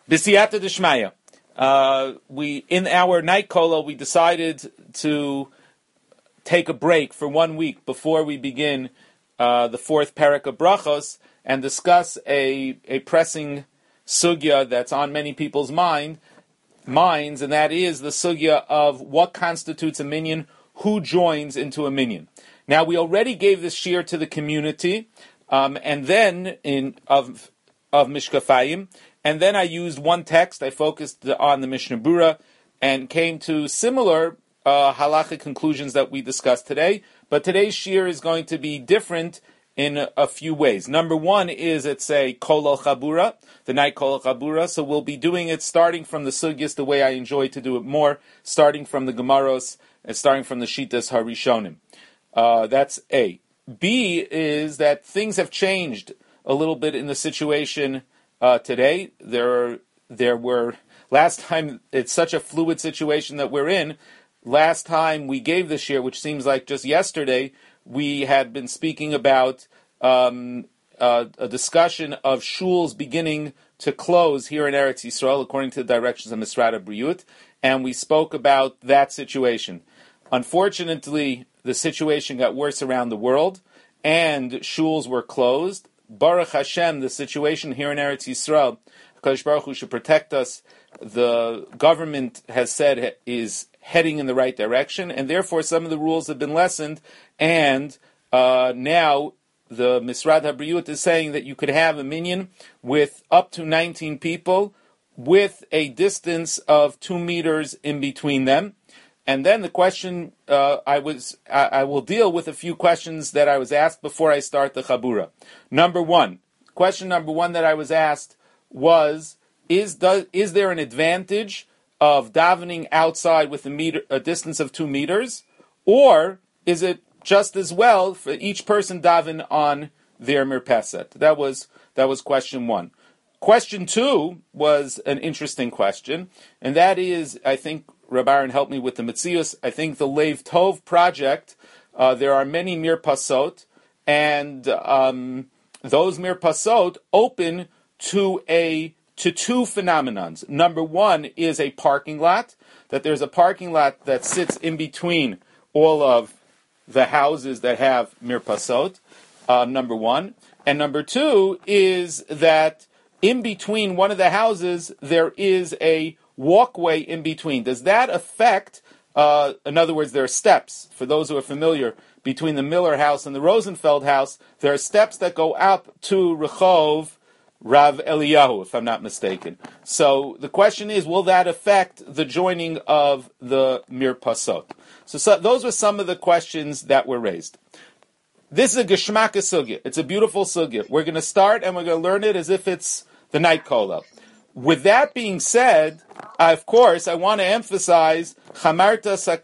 B'siyata d'shmaya. We in our night kola we decided to take a break for 1 week before we begin the fourth parak of brachos and discuss a pressing sugya that's on many people's minds, and that is the sugya of what constitutes a minyan, who joins into a minyan. Now, we already gave this shiur to the community, and then of Mishkafayim, and then I used one text. I focused on the Mishnah Berurah and came to similar halachic conclusions that we discussed today. But today's shiur is going to be different in a few ways. Number one is it's a kol al chabura, the night kol al chabura. So we'll be doing it starting from the sugyas the way I enjoy to do it more, starting from the Gemaros and starting from the Shitas Harishonim. That's A. B is that things have changed a little bit in the situation today. There were last time. It's such a fluid situation that we're in. Last time we gave this year, which seems like just yesterday, we had been speaking about a discussion of shuls beginning to close here in Eretz Yisrael according to the directions of Misrad HaBriyut, and we spoke about that situation. Unfortunately, the situation got worse around the world, and shuls were closed. Baruch Hashem, the situation here in Eretz Yisrael, HaKadosh Baruch Hu should protect us. The government has said is heading in the right direction, and therefore some of the rules have been lessened, and now the Misrad HaBriyut is saying that you could have a minyan with up to 19 people with a distance of 2 meters in between them. And then the question, I will deal with a few questions that I was asked before I start the Chabura. Question number one that I was asked was, is there an advantage of davening outside with a distance of 2 meters, or is it just as well for each person daven on their mirpeset? That was question one. Question two was an interesting question, and that is, I think Rabbi Aaron helped me with the Metzius. I think the Lev Tov project, there are many mirpasot, and those mirpasot open to two phenomenons. Number one is a parking lot, that there's a parking lot that sits in between all of the houses that have mirpasot, number one. And number two is that in between one of the houses, there is a walkway in between. Does that affect, in other words, there are steps, for those who are familiar, between the Miller house and the Rosenfeld house, there are steps that go up to Rehov Rav Eliyahu, if I'm not mistaken. So the question is, will that affect the joining of the mirpasot? So those were some of the questions that were raised. This is a Geshmaka sugya. It's a beautiful sugya. We're going to start and we're going to learn it as if it's the night kola. With that being said, of course, I want to emphasize Chamira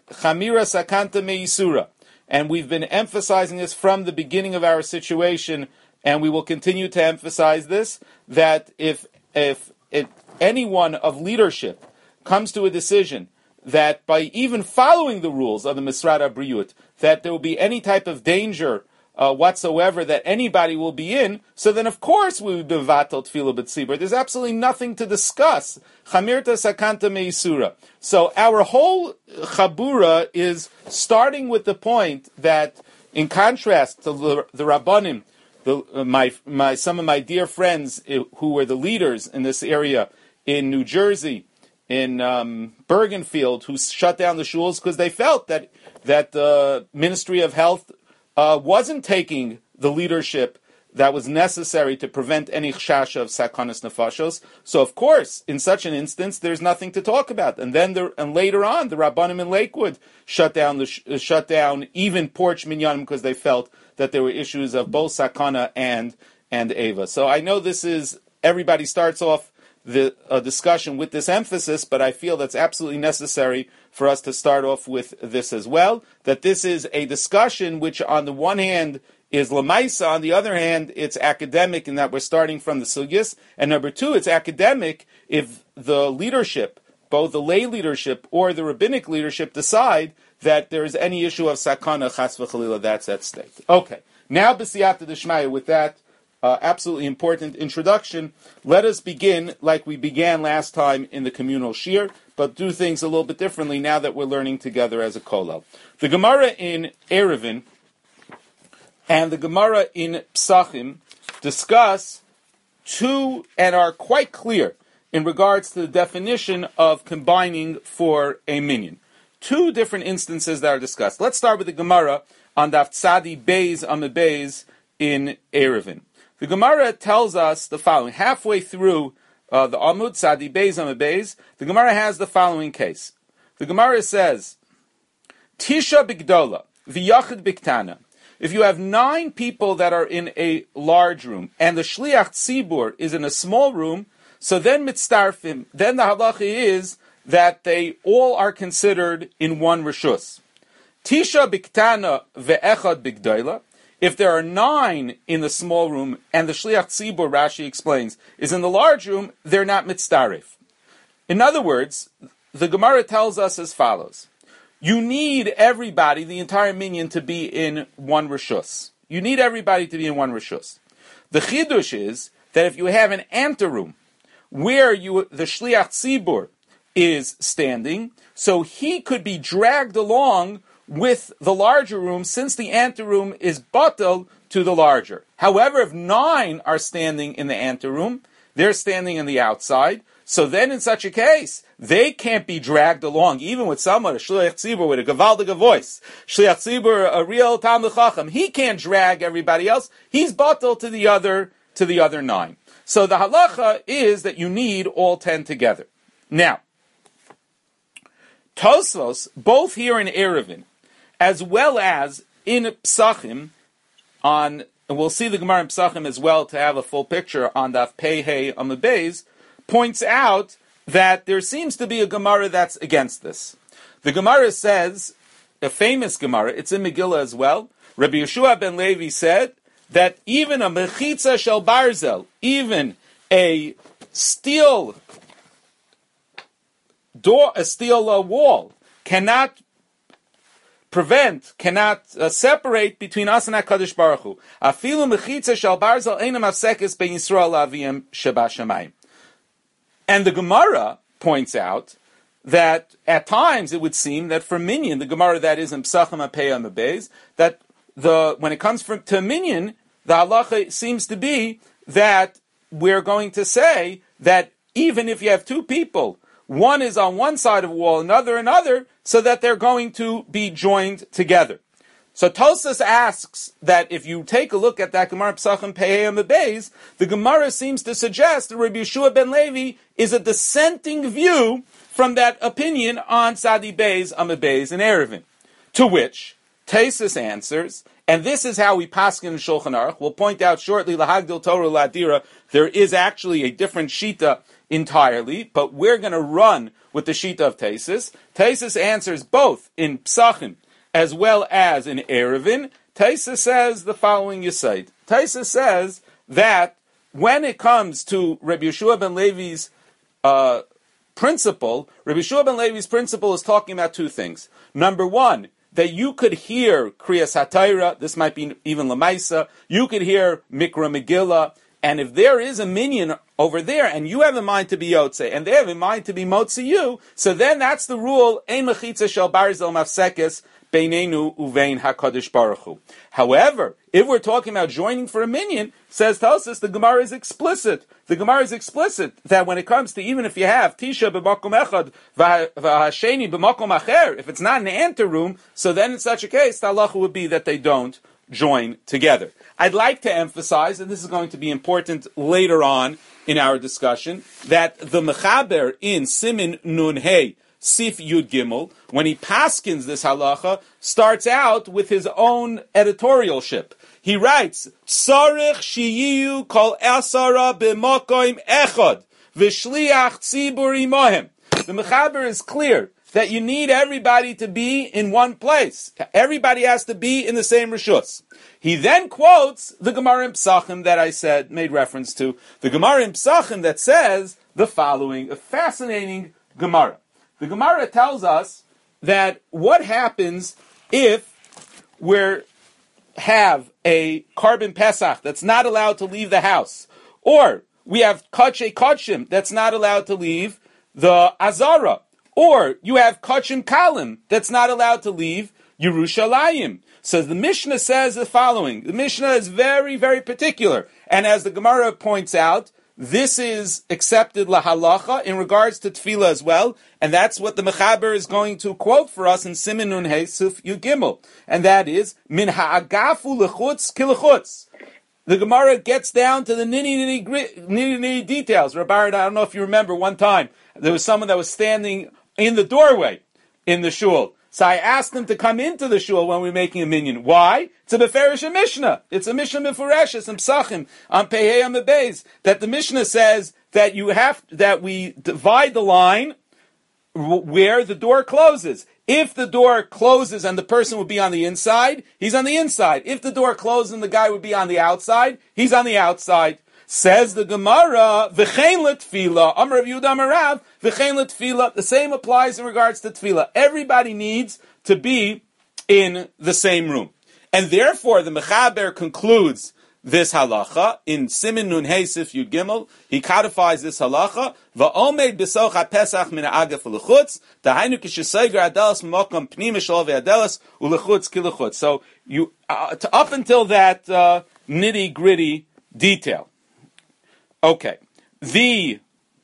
Sakanta Meisura. And we've been emphasizing this from the beginning of our situation, and we will continue to emphasize this, that if anyone of leadership comes to a decision that by even following the rules of the Misrad HaBriyut, that there will be any type of danger whatsoever that anybody will be in, so then of course we would be vatal tefillah b'tzibur. There's absolutely nothing to discuss. Chamirta sakanta meisura. So our whole chabura is starting with the point that, in contrast to the Rabbanim, some of my dear friends who were the leaders in this area in New Jersey, in Bergenfield, who shut down the shuls because they felt that the Ministry of Health wasn't taking the leadership that was necessary to prevent any chasha of sakanas nefashos. So, of course, in such an instance, there's nothing to talk about. And then, later on, the Rabbanim in Lakewood shut down even porch minyanim because they felt that there were issues of both sakana and eva. So I know this is, everybody starts off the discussion with this emphasis, but I feel that's absolutely necessary for us to start off with this as well, that this is a discussion which on the one hand is lamaisa, on the other hand it's academic in that we're starting from the sugyas, and number two, it's academic if the leadership, both the lay leadership or the rabbinic leadership, decide that there is any issue of sakana chas v'chalila that's at stake. Okay, now b'siyata d'shmaya, with that absolutely important introduction, let us begin like we began last time in the communal shir, but do things a little bit differently now that we're learning together as a kollel. The Gemara in Eruvin and the Gemara in Psachim discuss two and are quite clear in regards to the definition of combining for a minyan. Two different instances that are discussed. Let's start with the Gemara on Daf Tzadi Beis Amud Beis in Eruvin. The Gemara tells us the following. Halfway through the Amud Tzadi Beis Amud Beis, the Gemara has the following case. The Gemara says, Tisha Bigdola, V'yachid Biktana. If you have 9 people that are in a large room, and the Shliach Tzibur is in a small room, so then mitztarfim, then the halacha is that they all are considered in one reshus. Tisha Biktana Ve'echad Bigdola. If there are 9 in the small room, and the Shliach Tzibur, Rashi explains, is in the large room, they're not mitztarif. In other words, the Gemara tells us as follows. You need everybody, the entire minyan, to be in one reshus. You need everybody to be in one reshus. The chidush is that if you have an anteroom where the Shliach Tzibur is standing, so he could be dragged along with the larger room, since the anteroom is batel to the larger. However, if 9 are standing in the anteroom, they're standing on the outside, so then in such a case, they can't be dragged along, even with someone, a Shliach Tzibur with a Gavaldiga voice, Shliach Tzibur, a real Talmid Chacham, he can't drag everybody else, he's batel to the other 9. So the halacha is that you need all 10 together. Now, Tosfos, both here in Eruvin, as well as in Psachim, and we'll see the Gemara in Psachim as well to have a full picture on Daf Pei Hei Amud Beis, points out that there seems to be a Gemara that's against this. The Gemara says, a famous Gemara, it's in Megillah as well, Rabbi Yeshua ben Levi said that even a mechitza shel barzel, even a steel door, a steel wall, cannot separate between us and HaKadosh Baruch Hu. Afilu mechitza shel barzel eina mafsekes ben Yisrael aviyim sheba shamayim. And the Gemara points out that at times it would seem that for minyan, the Gemara that is in Psachim Apei Amud Beis, that when it comes to minyan, the halacha seems to be that we're going to say that even if you have 2 people, one is on one side of a wall, another, so that they're going to be joined together. So Tosas asks that if you take a look at that Gemara Psachim Pei Amud Beis, the Gemara seems to suggest that Rabbi Yeshua ben Levi is a dissenting view from that opinion on Tzadi Beis Amud Beis and Eruvin. To which Tosas answers, and this is how we paskin in Shulchan Aruch. We'll point out shortly, Lahagdil Torah Ladira, there is actually a different shita entirely, but we're going to run with the shita of Tosas. Tosas answers both in Psachim as well as in Eruvin. Tosas says the following yesod. Tosas says that when it comes to Rabbi Yeshua ben Levi's principle, Rabbi Yeshua ben Levi's principle is talking about 2 things. Number 1, that you could hear Kriyas HaTorah, this might be even Lamaisa, you could hear Mikra Megillah, and if there is a minyan over there, and you have in mind to be Yotze, and they have in mind to be Motzi you, so then that's the rule, Ein Mechitza Shel Barzel Mafsekes Beinenu Uvein HaKadosh Baruch Hu. However, if we're talking about joining for a minyan, says Tosas, the Gemara is explicit. The Gemara is explicit that when it comes to even if you have Tisha b'makom echad v'hasheni b'makom acher, if it's not in the anteroom, so then in such a case, the halacha would be that they don't join together. I'd like to emphasize, and this is going to be important later on in our discussion, that the Mechaber in Simin Nun Hey Sif Yud Gimel, when he paskins this halacha, starts out with his own editorialship. He writes, Tzarich shiyu kol asara b'makom echad v'shliach tzibur imohem. The Mechaber is clear that you need everybody to be in one place. Everybody has to be in the same reshus. He then quotes the Gemara in Psachim that I said, made reference to. The Gemara in Psachim that says the following, a fascinating Gemara. The Gemara tells us that what happens if we're have a carbon Pesach that's not allowed to leave the house, or we have Kachei Kachim that's not allowed to leave the Azara, or you have Kachim Kalim that's not allowed to leave Yerushalayim. So the Mishnah says the following. The Mishnah is very, very particular. And as the Gemara points out, this is accepted lahalacha in regards to tefillah as well. And that's what the Mechaber is going to quote for us in Siman Nun Hey Suf Yud Gimel. And that is, Min ha'agafu lechutz kilechutz. The Gemara gets down to the nitty details. Rabbi, I don't know if you remember one time, there was someone that was standing in the doorway in the shul. So I asked him to come into the shul when we were making a minyan. Why? It's a Beferish Mishnah. It's a Mishnah Mefureshes and Psachim on Pehei Amabez that the Mishnah says that that we divide the line where the door closes. If the door closes and the person would be on the inside, he's on the inside. If the door closes and the guy would be on the outside, he's on the outside. Says the Gemara, v'chein l'tfila, Amar Rav Yehuda Amar Rav, v'chein l'tfila. The same applies in regards to tefillah. Everybody needs to be in the same room. And therefore, the Mechaber concludes this halacha in Siman Nun Hey Sif Yud Gimel. He codifies this halacha. Va'omed b'soch ha'pesach min ha'agaf u'lechutz, da'hainu k'shesayger adelas m'mokom p'nim shol ve'adelas u'lechutz kilechutz. So you, up until that nitty gritty detail. Okay, the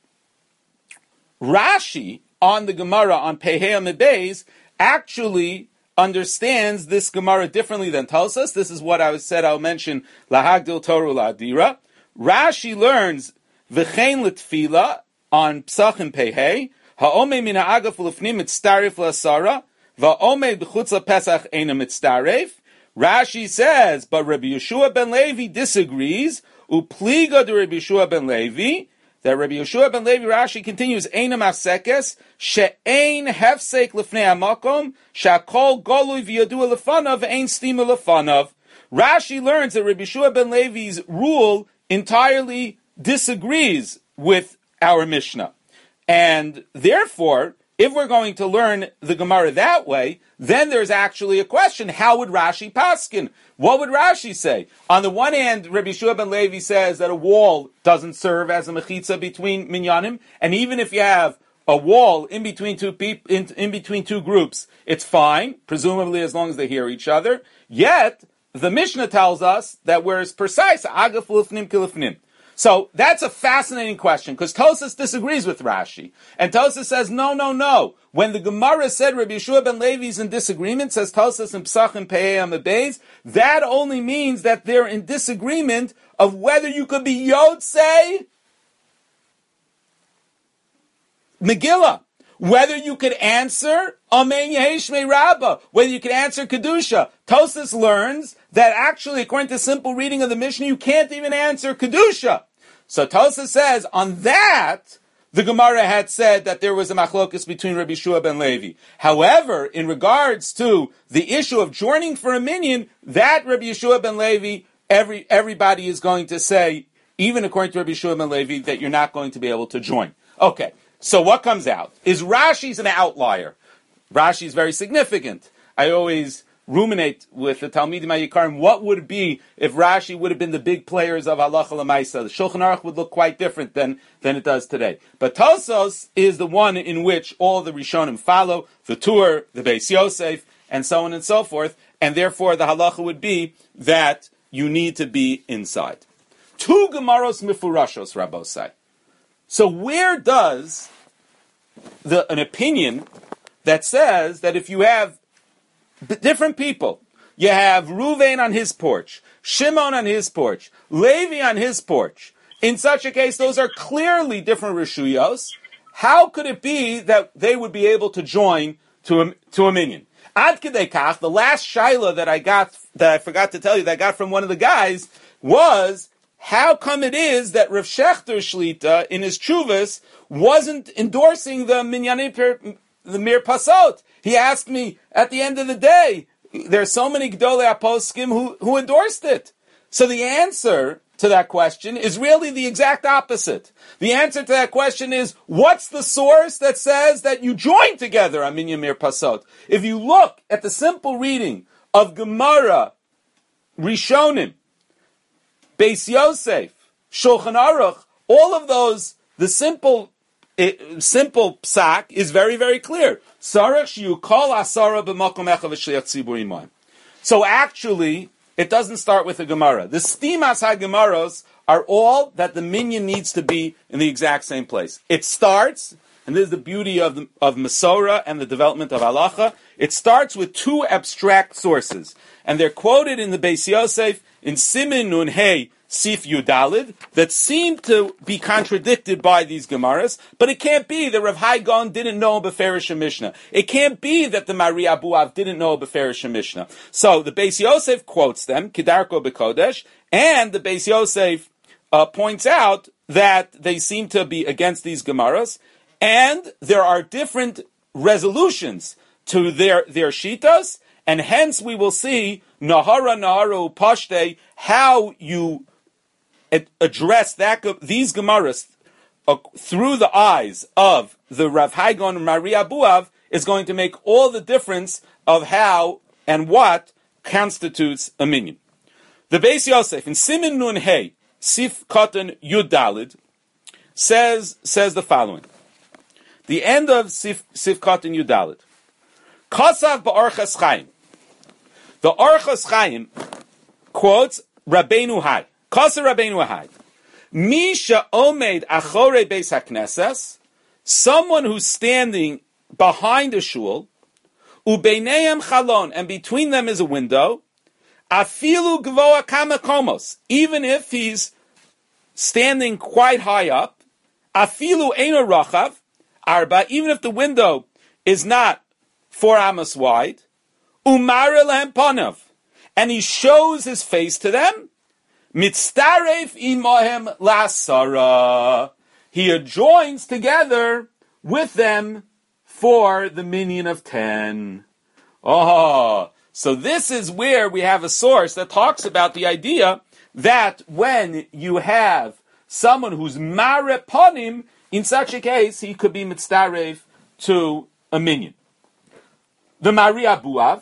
Rashi on the Gemara on Pehei Amabez actually understands this Gemara differently than Tosas. This is what I'll mention, Lahagdil Toru La'adira. Rashi learns V'chein l'tfila on Psachim Pehei, Ha'omei min ha'agaf u'lefnim mitztaref la'asara, Va'omei b'chutz la'pesach eina mitztaref. Rashi says, but Rabbi Yeshua ben Levi disagrees, Upliga de Rabbi Yeshua ben Levi, that Rabbi Yeshua ben Levi, Rashi continues, Eina mafsekes, she'ein hefsek lefnei hamakom, she'akol golui v'yadua lefanav, ve'ein stima lefanav. Rashi learns that Rabbi Yeshua ben Levi's rule entirely disagrees with our Mishnah. And therefore, if we're going to learn the Gemara that way, then there's actually a question. How would Rashi paskin? What would Rashi say? On the one hand, Rabbi Yeshua ben Levi says that a wall doesn't serve as a mechitza between minyanim, and even if you have a wall in between two people, in between two groups, it's fine, presumably as long as they hear each other. Yet, the Mishnah tells us that we're as precise, agaf lifnim kilifnim. So that's a fascinating question, because Tosas disagrees with Rashi. And Tosas says, no. When the Gemara said Rabbi Yeshua ben Levi is in disagreement, says Tosas in Psachim Pehei Amabez, that only means that they're in disagreement of whether you could be Yotzei Megillah, whether you could answer Amen Yeheshmei Rabbah, whether you could answer Kedusha. Tosas learns that actually, according to simple reading of the Mishnah, you can't even answer Kedusha. So Tosas says, on that, the Gemara had said that there was a machlokus between Rabbi Yeshua ben Levi. However, in regards to the issue of joining for a minyan, that Rabbi Yeshua ben Levi, everybody is going to say, even according to Rabbi Yeshua ben Levi, that you're not going to be able to join. Okay, so what comes out is Rashi's an outlier. Rashi is very significant. I always ruminate with the Talmidim HaYikarim, what would it be if Rashi would have been the big players of Halacha L'Maisa? The Shulchan Aruch would look quite different than it does today. But Tosos is the one in which all the Rishonim follow, the Tur, the Beis Yosef, and so on and so forth, and therefore the Halacha would be that you need to be inside. Two Gemaros Mifurashos, Rabbosai. So where does an opinion that says that if you have different people, you have Ruvain on his porch, Shimon on his porch, Levi on his porch, in such a case, those are clearly different Rishuyos. How could it be that they would be able to join to a minyan? Ad Kedei Kach, the last shaila that I forgot to tell you, that I got from one of the guys, was how come it is that Rav Shechter Shlita, in his Chuvas, wasn't endorsing the minyanim the Mir Pasot? He asked me at the end of the day, there's so many Gdolei Aposkim who endorsed it. So the answer to that question is really the exact opposite. The answer to that question is, what's the source that says that you join together on Minyan Mir Pasot? If you look at the simple reading of Gemara Rishonim, Beis Yosef, Shulchan Aruch, all of those, the simple psak is very, very clear. Sarach you call asara b'makom echav v'shliach tzibur imoim. So actually, it doesn't start with a Gemara. The stimas ha-Gemaros are all that the minyan needs to be in the exact same place. It starts, and this is the beauty of Masorah and the development of halacha, it starts with two abstract sources. And they're quoted in the Beis Yosef in Simin Nun Hey Sif Yudalid that seem to be contradicted by these Gemaras, but it can't be that Rav Hai Gaon didn't know Beferish Mishnah. It can't be that the Mari Abuav didn't know Beferish Mishnah. So the Beis Yosef quotes them, Kedarko Bekodesh, and the Beis Yosef points out that they seem to be against these Gemaras, and there are different resolutions to their shitas, and hence we will see Nahara Naharu Pashte, how you address these Gemaras through the eyes of the Rav Hai Gaon and Mari Abuav is going to make all the difference of how and what constitutes a minyan. The Beis Yosef in Simin Nun Hey Sif Katan Yud Dalid says the following. The end of Sif Katan Yud Dalid. Kasav ba'Orchos Chaim. The Orchos Chaim quotes Rabbeinu Hai. Kasa Rabbeinu Hai. Misha omed achore beis hakneses, someone who's standing behind a shul, ubeineim chalon, and between them is a window, afilu gvoa kamakomos, even if he's standing quite high up, afilu eino rachav, arba, even if the window is not 4 amos wide, umar lehem panav, and he shows his face to them, mitztaref imohem lasara, he adjoins together with them for the minyan of 10. Oh, so this is where we have a source that talks about the idea that when you have someone who's mare ponim, in such a case, he could be mitztaref to a minyan. The Mari Abuav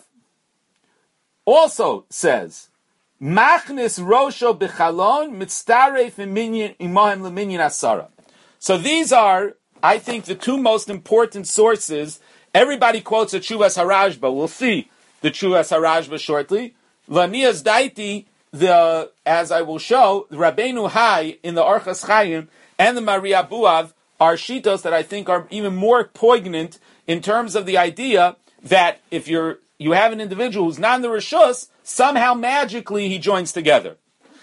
also says, Machnis Rosho B'chalon Mitztaref Minyan Imahem Leminyan Asara. So these are, I think, the two most important sources. Everybody quotes a Tshuvas Harashba. We'll see the Tshuvas Harashba shortly. Lanias Daiti, as I will show, the Rabbeinu Hai in the Orchos Chaim and the Mari Abuav are shitos that I think are even more poignant in terms of the idea that if you have an individual who's not in the Rishus, somehow magically he joins together.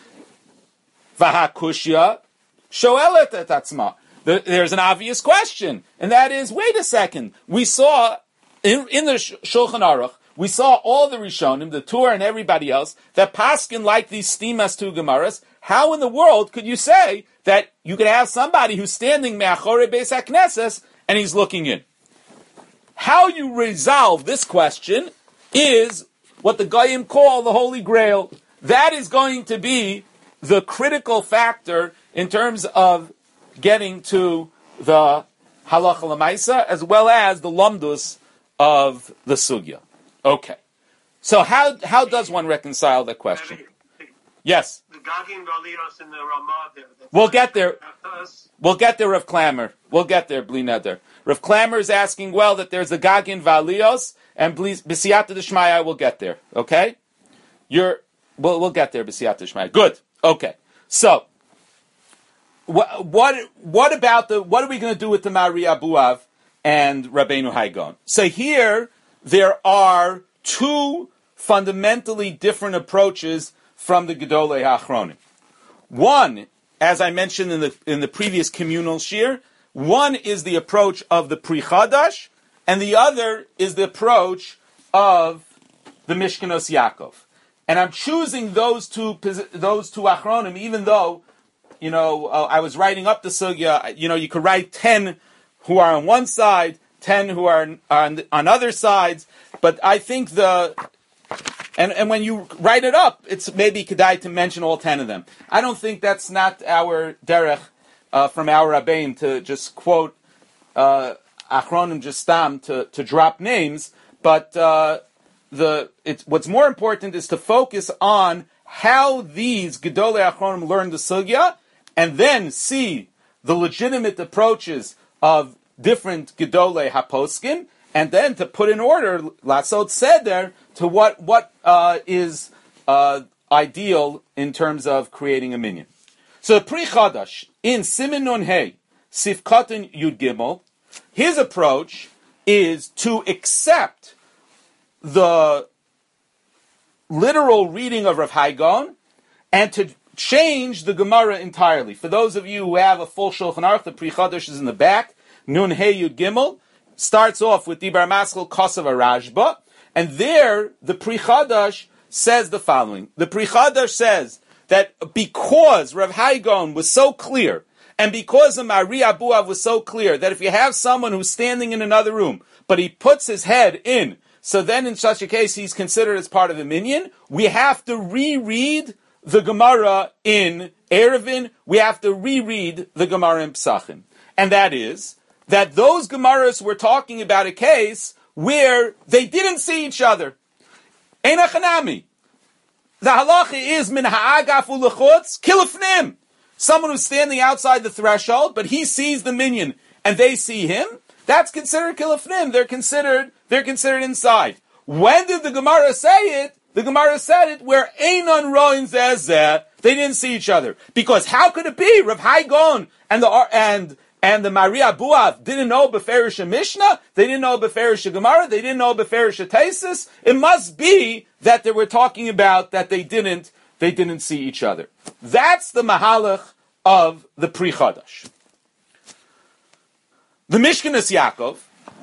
Vahakushya shoelet et atzma. There's an obvious question, and that is, wait a second. We saw in the Shulchan Aruch, we saw all the Rishonim, the Tur and everybody else, that Paskin like these stimas two Gemaras. How in the world could you say that you could have somebody who's standing me'achore beis hakneses and he's looking in? How you resolve this question is what the Goyim call the Holy Grail. That is going to be the critical factor in terms of getting to the halacha l'maisa as well as the lamdus of the sugya. Okay. So how does one reconcile that question? Yes. The Gagin Valios in the Ramah there. We'll get there. We'll get there, Rav Klammer. We'll get there, Bli Neder. Rav Klammer is asking, well, that there's a Gagin Valios, and B'siyata D'Shmaya will get there. Okay? We'll get there, B'siyata D'Shmaya. Good. Okay. So, what are we going to do with the Mari Abuav and Rabbeinu Hai Gaon? So here, there are two fundamentally different approaches from the Gedolei HaAchronim. One, as I mentioned in the previous communal shir, one is the approach of the Pri Chadash, and the other is the approach of the Mishkanos Yaakov. And I'm choosing those two Achronim, even though, I was writing up the sugya, you could write 10 who are on one side, 10 who are on other sides, but I think and when you write it up, it's maybe kedai to mention all 10 of them. I don't think that's not our derech from our Rabbein to just quote Achronim just stam to drop names, but what's more important is to focus on how these Gedolei Achronim learned the sugya, and then see the legitimate approaches of different Gedolei Haposkim, and then to put in order Lasot Seder to what is ideal in terms of creating a minyan. So the Pri Chadash in Siman Nun Hey Sifkatan Yud Gimel, his approach is to accept the literal reading of Rav Hai Gaon and to change the Gemara entirely. For those of you who have a full Shulchan Aruch, the Pri Chadash is in the back. Nun Hey Yud Gimel starts off with Dibar Maskal Kosav Rashba, and there the Pri Chadash says the following. The Pri Chadash says that because Rav Hai Gaon was so clear, and because the Mari Abuav was so clear, that if you have someone who's standing in another room, but he puts his head in, so then in such a case he's considered as part of the minyan, we have to reread the Gemara in Erevin, we have to reread the Gemara in Psachim. And that is, that those Gemaras were talking about a case where they didn't see each other. Ein achanami. The halacha is min ha'agaf u'lechutz kilufnim. Someone who's standing outside the threshold, but he sees the minyan and they see him. That's considered kilufnim. They're considered inside. When did the Gemara say it? The Gemara said it where einon roin zeh. They didn't see each other because how could it be? Rav Hai Gaon and the Mari Abuav didn't know Beferish Mishnah, they didn't know Beferish Gemara, they didn't know Beferish Taisis. It must be that they were talking about that they didn't see each other. That's the Mahalach of the Pri Chadash. The Mishkenes Yaakov,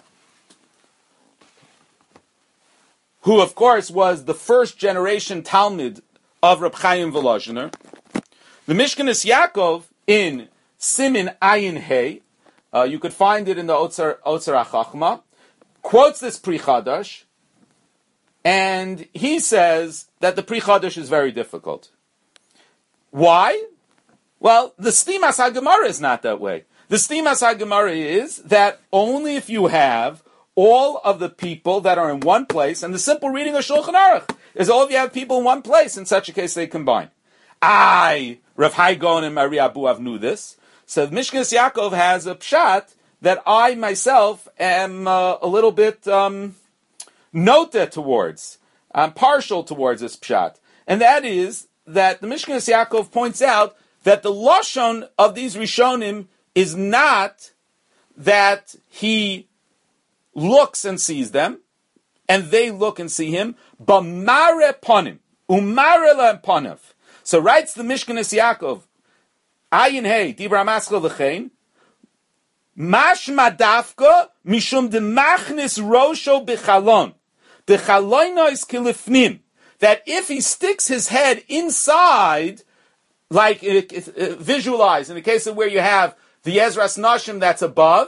who of course was the first generation Talmud of Reb Chaim Volozhiner, the Mishkenes Yaakov in Simin Ayin Hey, you could find it in the Otzer HaChachma, quotes this Pri Chadash, and he says that the Pri Chadash is very difficult. Why? Well, the Stimas HaGemara is not that way. The Stimas HaGemara is that only if you have all of the people that are in one place, and the simple reading of Shulchan Aruch is all if you have people in one place, in such a case they combine. Rav Hai Gaon and Mari Abuav knew this. So Mishkenes Yaakov has a pshat that I myself am a little bit noted towards. I'm partial towards this pshat. And that is that the Mishkenes Yaakov points out that the lashon of these Rishonim is not that he looks and sees them, and they look and see him, b'mare ponim, umare le'ponav. So writes the Mishkenes Yaakov, Ayin Hey, Dibra Maskal L'chein, Mashma Dafka, Mishum de Machnis Rosho B'chalon. The Chaloino is kilifnim. That if he sticks his head inside, like visualize, in the case of where you have the Ezras Nashim that's above,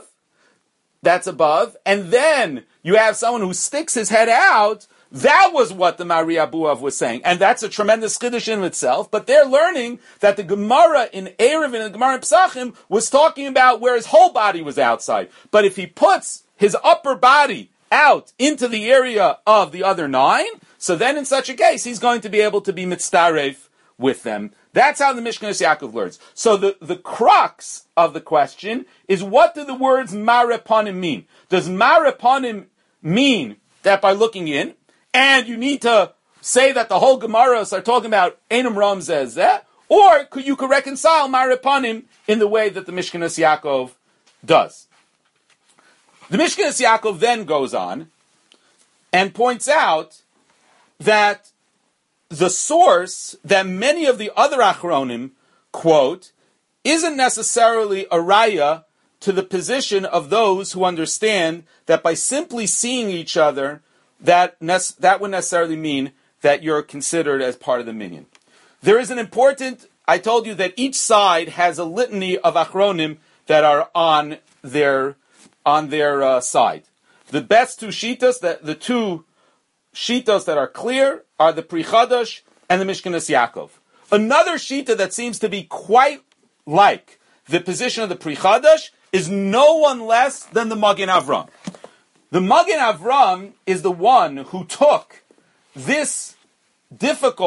and then you have someone who sticks his head out, that was what the Mari Abuav was saying. And that's a tremendous chiddush in itself, but they're learning that the Gemara in Erev and the Gemara in Psachim was talking about where his whole body was outside. But if he puts his upper body out into the area of the other 9, so then in such a case, he's going to be able to be mitzdaref with them. That's how the Mishkenes Yaakov learns. So the crux of the question is, what do the words mareponim mean? Does mareponim mean that by looking in, and you need to say that the whole Gemaras are talking about Einam Ram Zeh, or you could reconcile mareponim in the way that the Mishkenes Yaakov does? The Mishkenes Yaakov then goes on and points out that the source that many of the other Achronim quote isn't necessarily a raya to the position of those who understand that by simply seeing each other, that would necessarily mean that you're considered as part of the minyan. There is an important, I told you that each side has a litany of Achronim that are on their side. The best two shitas, the two shitas that are clear, are the Pri Chadash and the Mishkenes Yaakov. Another shita that seems to be quite like the position of the Pri Chadash is no one less than the Magen Avram. The Magen Avram is the one who took this difficult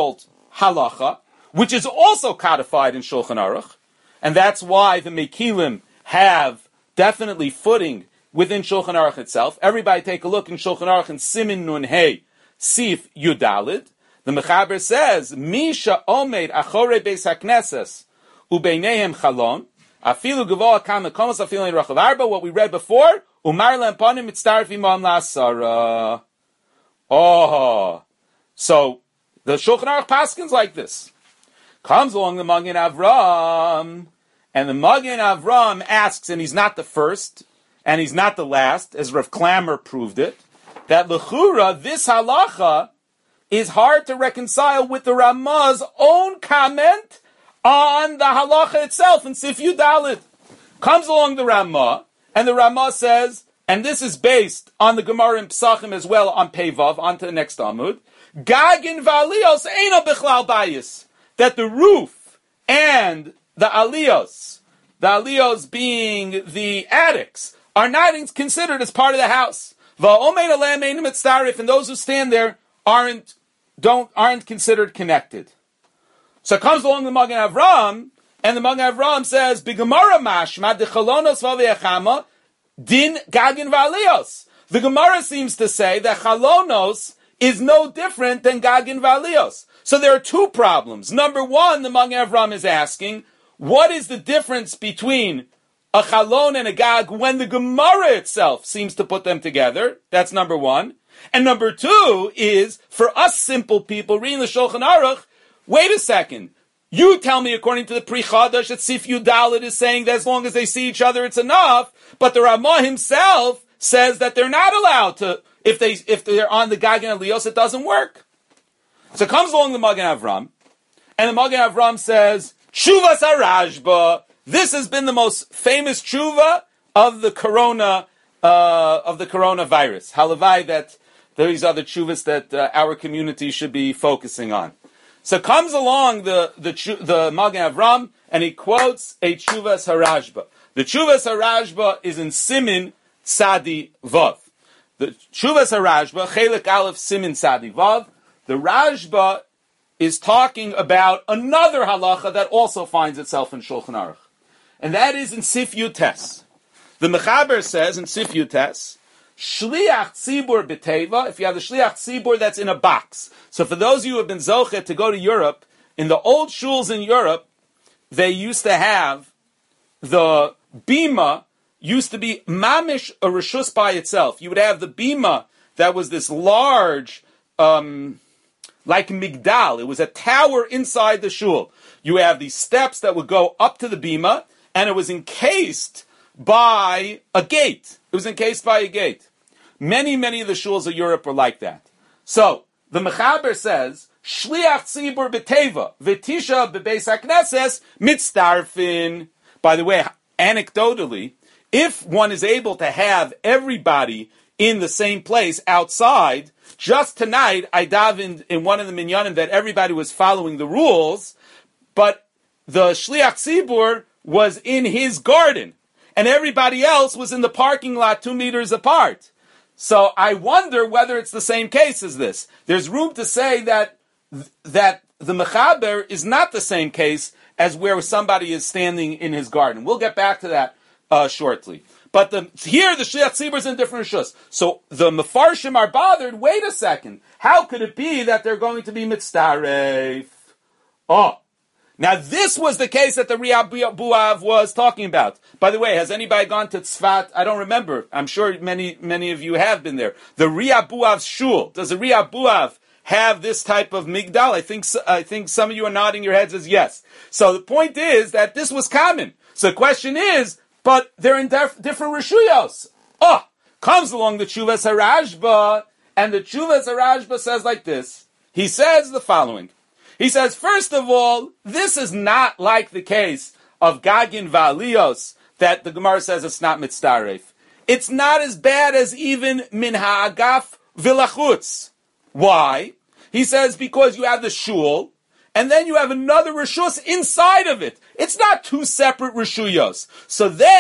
halacha, which is also codified in Shulchan Aruch, and that's why the Mekilim have definitely footing within Shulchan Aruch itself. Everybody take a look in Shulchan Aruch and Simin Nun Hey, Sif Yudalid. The Mechaber says, Misha Omeid Achore Beis HaKnesses Ubeinehem Chalon, Afilu Gavoa Kam Mekomos Afilu in Rachav Arba, what we read before, Umar Le'empanim Mitztaref Imam La'asara. Oh, so the Shulchan Aruch paskins like this. Comes along the Magen Avram, and the Magen Avram asks, and he's not the first, and he's not the last, as Rav Klammer proved it, that l'chura, this halacha, is hard to reconcile with the Ramah's own comment on the halacha itself in Sif Yudalid. Comes along the Ramah, and the Ramah says, and this is based on the Gemara in Pesachim as well, on Peivav, on to the next Amud, Gagin v'aliyos eino bichlal bayis, that the roof and the aliyos being the attics, are not considered as part of the house. And those who stand there aren't considered connected. So it comes along the Magen Avram, and the Magen Avram says, "B'Gemara mashma dechalonos v'veyachama din gagin v'aliyos." The Gemara seems to say that chalonos is no different than gagin v'aliyos. So there are two problems. Number one, the Magen Avram is asking, what is the difference between a chalon and a gag when the Gemara itself seems to put them together? That's number one. And number two is, for us simple people reading the Shulchan Aruch, wait a second. You tell me, according to the Pri Chadash, that Sif Yudalid is saying that as long as they see each other, it's enough. But the Ramah himself says that they're not allowed to, if they're on the gag and aliyos, it doesn't work. So it comes along the Magen Avram, and the Magen Avram says, Tshuvas HaRashba. This has been the most famous tshuva of the coronavirus. Halavai that these are the tshuvas that our community should be focusing on. So comes along the Magen Avram, and he quotes a Tshuvas HaRashba. The Tshuvas HaRashba is in Simin Sadi Vav. The Tshuvas HaRashba, Chelik Aleph Simin Sadi Vav, the Rashba is talking about another halacha that also finds itself in Shulchan Aruch. And that is in Sif Yutes. The Mechaber says in Sif Yutes, Shliach Tzibur B'Teva, if you have the Shliach Tzibur that's in a box. So for those of you who have been zochet to go to Europe, in the old shuls in Europe, they used to have the bima, used to be mamish a reshus by itself. You would have the bima that was this large, like migdal. It was a tower inside the shul. You have these steps that would go up to the bima, and it was encased by a gate. It was encased by a gate. Many of the shuls of Europe were like that. So, the Mechaber says, Shliach Tzibur B'Teva, V'Tisha B'Beis HaKnesses, Mitztarfin. By the way, anecdotally, if one is able to have everybody in the same place outside, just tonight I davened in one of the minyanim that everybody was following the rules, but the Shliach Tzibur was in his garden, and everybody else was in the parking lot 2 meters apart. So I wonder whether it's the same case as this. There's room to say that the Mechaber is not the same case as where somebody is standing in his garden. We'll get back to that shortly. But here the Shliach Tzibur is in different rishus. So the Mefarshim are bothered. Wait a second. How could it be that they're going to be mitztaref? Oh. Now this was the case that the Riabuav was talking about. By the way, has anybody gone to Tzfat? I don't remember. I'm sure many of you have been there. The Riabuav's shul. Does the Riabuav have this type of migdal? I think some of you are nodding your heads as yes. So the point is that this was common. So the question is, but they're in different reshuyos. Oh, comes along the Tshuvas HaRashba, and the Tshuvas HaRashba says like this. He says the following. He says, first of all, this is not like the case of Gagin Va'aliyos, that the Gemara says it's not mitzdaref. It's not as bad as even Min Ha'agaf Vilachutz. Why? He says because you have the shul, and then you have another reshus inside of it. It's not two separate reshuyos. So then,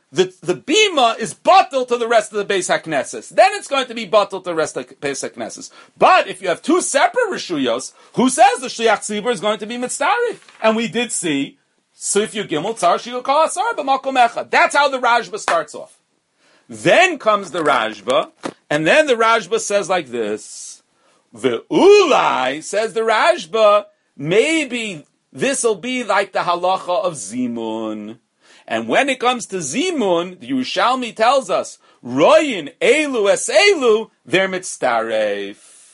the bima is bottled to the rest of the Beis HaKnesses. Then it's going to be bottled to the rest of the Beis HaKnesses. But if you have two separate Rishuyos, who says the Shliach Tzibur is going to be mitzdarif? And we did see, so if you gimel tzar shiyu kol asar b'makom echad. That's how the Rashba starts off. Then comes the Rashba, and then the Rashba says like this, Ve'ulai, says the Rashba, maybe this'll be like the halacha of Zimun. And when it comes to Zimun, the Yerushalmi tells us, Royin elu es elu, they're mitzdaref.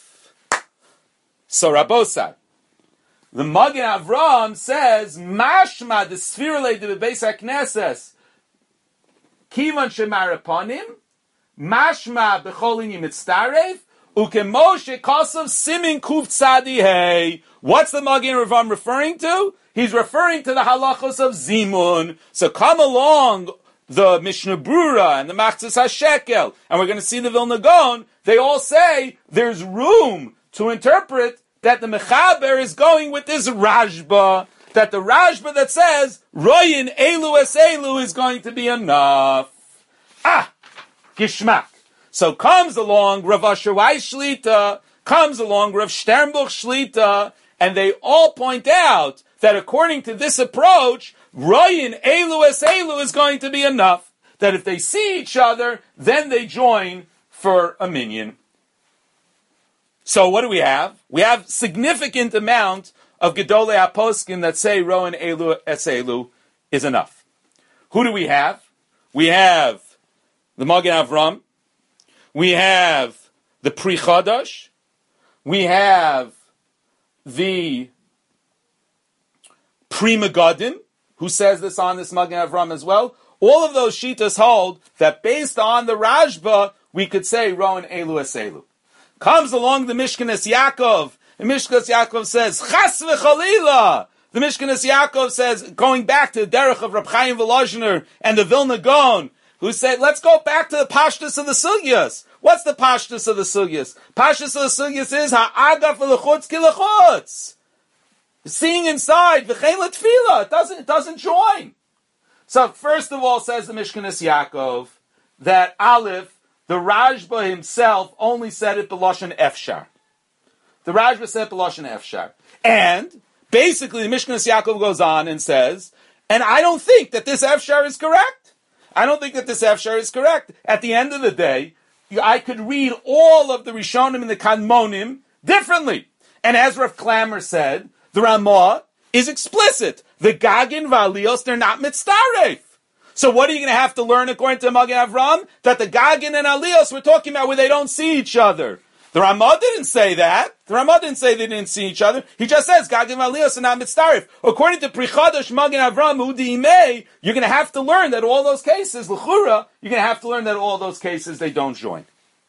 So Rabosai, the Magen Avraham says, Mashma the Sfirale de Beis HaKnesses, Kivan shemar uponim, Mashma b'cholin mitzdaref, ukemoshe kosav simin kuf tzadi hey. What's the Magen Avraham referring to? He's referring to the halachos of Zimun. So come along, the Mishnah Brura and the Machzis HaShekel, and we're going to see the Vilna Gaon. They all say there's room to interpret that the Mechaber is going with this Rashba, that the Rashba that says, Royin elu es elu is going to be enough. Gishmak. So comes along Rav Asher Weiss Shlita, comes along Rav Sternbuch Shlita, and they all point out that according to this approach, Royin elu es elu is going to be enough. That if they see each other, then they join for a minyan. So what do we have? We have significant amount of Gedolei HaPoskim that say Royin elu es elu is enough. Who do we have? We have the Magen Avraham. We have the Pri Chadash. We have the Pri Megadim, who says this on this Magen Avraham as well. All of those shitas hold that based on the Rashba, we could say Royin elu es elu. Comes along the Mishkanas Yaakov, and Mishkanas Yaakov says, Chas v'chalila. The Mishkanas Yaakov says, going back to the derech of Reb Chaim Volozhiner and the Vilna Gaon, who said, let's go back to the pashtus of the sugyas. What's the pashtus of the sugyas? Pashtus of the sugyas is ha'agaf v'lechutz ki lechutz. Seeing inside, v'chein l'tfila. It doesn't join. So first of all, says the Mishkanas Yaakov, that Aleph, the Rashba himself only said it b'lashon efshar. The Rashba said b'lashon efshar. And basically the Mishkanas Yaakov goes on and says, and I don't think that this efshar is correct. I don't think that this efshar is correct. At the end of the day, I could read all of the Rishonim and the Kadmonim differently. And as Rav Klammer said, the Ramah is explicit. The Gagin v'Alios, they're not mitzdaref. So what are you going to have to learn according to Magen Avraham? That the Gagin and Alios we're talking about where they don't see each other. The Ramah didn't say that. The Ramah didn't say they didn't see each other. He just says Gagin v'Alios are not mitzdaref. According to Pri Chadash Magen Avraham Udi Imei, you're going to have to learn that all those cases, l'chura, you're going to have to learn that all those cases they don't join.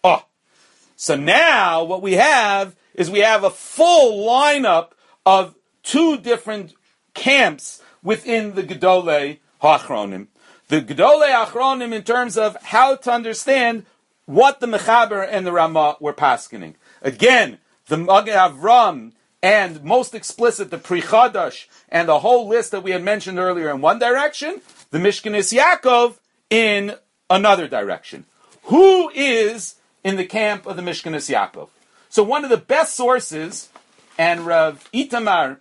So now what we have is we have a full lineup of two different camps within the Gedolei HaAchronim. The Gedolei HaAchronim in terms of how to understand what the Mechaber and the Ramah were paskening. Again, the Magen Avraham and most explicit the Pri Chadash and the whole list that we had mentioned earlier in one direction, the Mishkanas Yaakov in another direction. Who is in the camp of the Mishkanas Yaakov? So one of the best sources, and Rav Itamar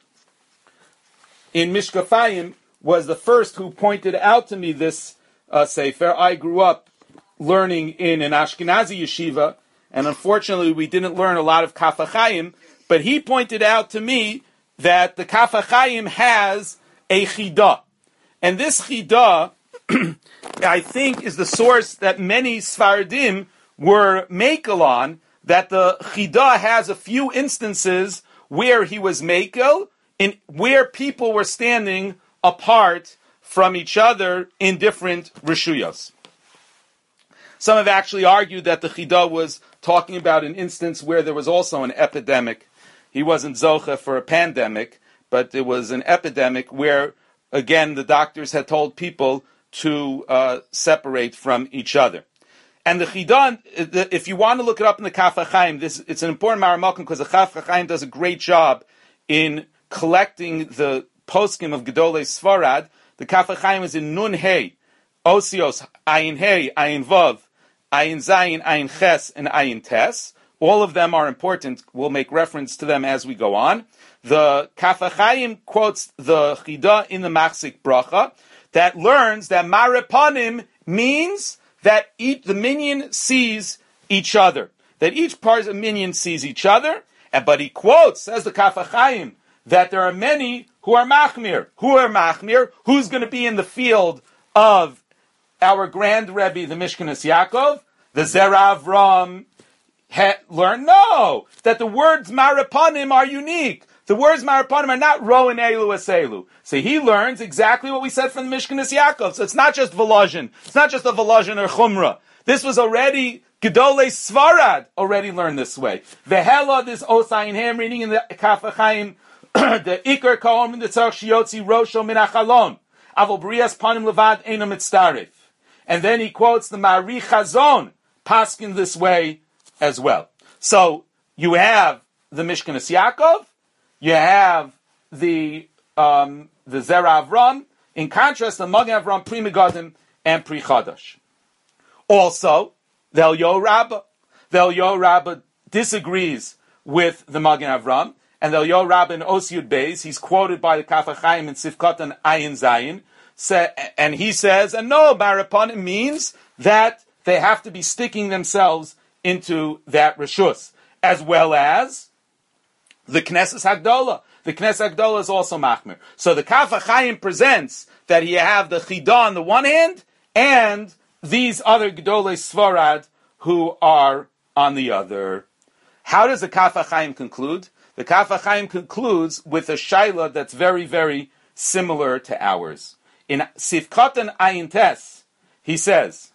in Mishkafayim was the first who pointed out to me this sefer. I grew up learning in an Ashkenazi yeshiva, and unfortunately we didn't learn a lot of Kaf HaChaim, but he pointed out to me that the Kaf HaChaim has a chidah. And this chidah, I think, is the source that many Sfardim were makel on, that the chidah has a few instances where he was makel, in where people were standing apart from each other in different rishuyos. Some have actually argued that the chidah was talking about an instance where there was also an epidemic. He wasn't zocha for a pandemic, but it was an epidemic where, again, the doctors had told people to separate from each other. And the chidah, if you want to look it up in the Kaf HaChaim, it's an important Maramalkim because the Kaf HaChaim does a great job in collecting the poskim of Gedolei Sfarad. The Kaf HaChaim is in Nun Hey, Osios, Ayin Hey, Ayin Vav, Ayin Zayin, Ayin Ches, and Ayin Tes. All of them are important. We'll make reference to them as we go on. The Kaf HaChaim quotes the Chida in the Machzik Bracha that learns that Marepanim means that the minyan sees each other. That each part of the minyan sees each other. But he quotes, says the Kaf HaChaim, that there are many who are Machmir. Who are Machmir? Who's going to be in the field of our grand Rebbe, the Mishkanas Yaakov? The Zera Avram learned? No! That the words Marapanim are unique. The words Marapanim are not Ro and Elu Aselu. So he learns exactly what we said from the Mishkanas Yaakov. So it's not just Volozhin. It's not just a Volozhin or Chumrah. This was already, Gedolei Svarad already learned this way. Vehela, this Osayin Ham reading in the Kaf HaChaim, the Iker Kaom in the Tzarech Shiotzi Rosho Min HaChalon. Avol Brias Panim Levad Eino Mitztarif. And then he quotes the Mari Chazon, paskin this way as well. So you have the Mishkanas Yaakov, you have the Zera Avram. In contrast, the Magen Avram Pri Megadim and Pri Chadash. Also, the Elyo Rabbah. The Elyo Rabbah disagrees with the Magen Avram, and the Elyo Rabbah in Osiyud Beis, he's quoted by the Kaf HaChaim in Sifkat and Ayin Zayin, and he says, and no, Barapanim means that they have to be sticking themselves into that Rishus, as well as the Knesset Hagdolah. The Knesset Hagdolah is also Machmir. So the Kaf HaChaim presents that you have the Chida on the one hand, and these other Gedolei Svarad who are on the other. How does the Kaf HaChaim conclude? The Kaf HaChaim concludes with a shaila that's very, very similar to ours. In Sifkat and Ayin Tes, he says,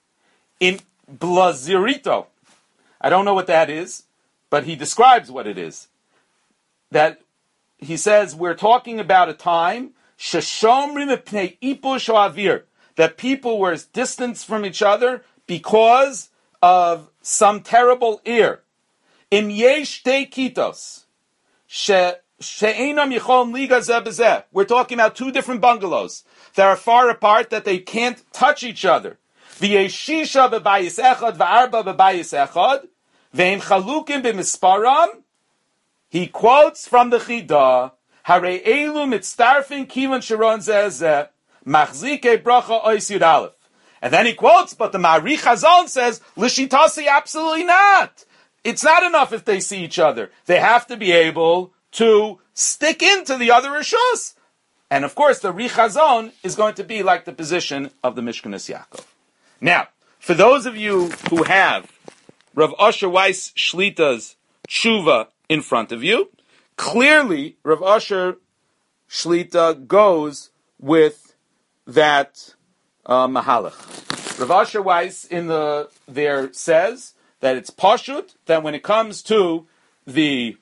in Blazirito, I don't know what that is, but he describes what it is. That he says, we're talking about a time, Sheshomrim Pnei Ipush Avir, that people were distanced from each other because of some terrible ear. Im yesh te kitos, she'enam yichom liga zeh b'zeh. We're talking about two different bungalows that are far apart, that they can't touch each other. V'yeshisha b'bayis echad, v'arba b'bayis echad, v'im chalukim b'misparam. He quotes from the Chida, Harei elu mitztarfin kivan sharon zeh zeh, machzike bracha ois yud aleph. And then he quotes, but the Mari Chazon says, Lishitasi, absolutely not. It's not enough if they see each other. They have to be able to stick into the other Rishus. And of course, the Richazon is going to be like the position of the Mishkanas Yaakov. Now, for those of you who have Rav Asher Weiss Shlita's Tshuva in front of you, clearly Rav Asher Shlita goes with that Mahalach. Rav Asher Weiss there says that it's pashut, that when it comes to the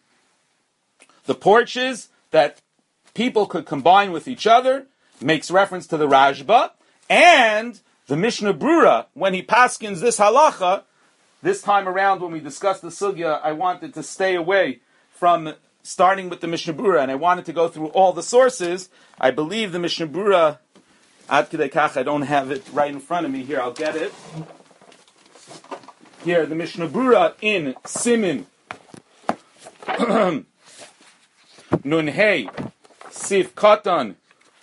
porches, that people could combine with each other, makes reference to the Rashba, and the Mishnah Brura, when he paskins this halacha, this time around when we discussed the sugya, I wanted to stay away from starting with the Mishnah Brura, and I wanted to go through all the sources. I believe the Mishnah Brura, Ad Kedei Kach, I don't have it right in front of me. Here, I'll get it. Here, the Mishnah Brura in Simin Nun Hey Sif Katan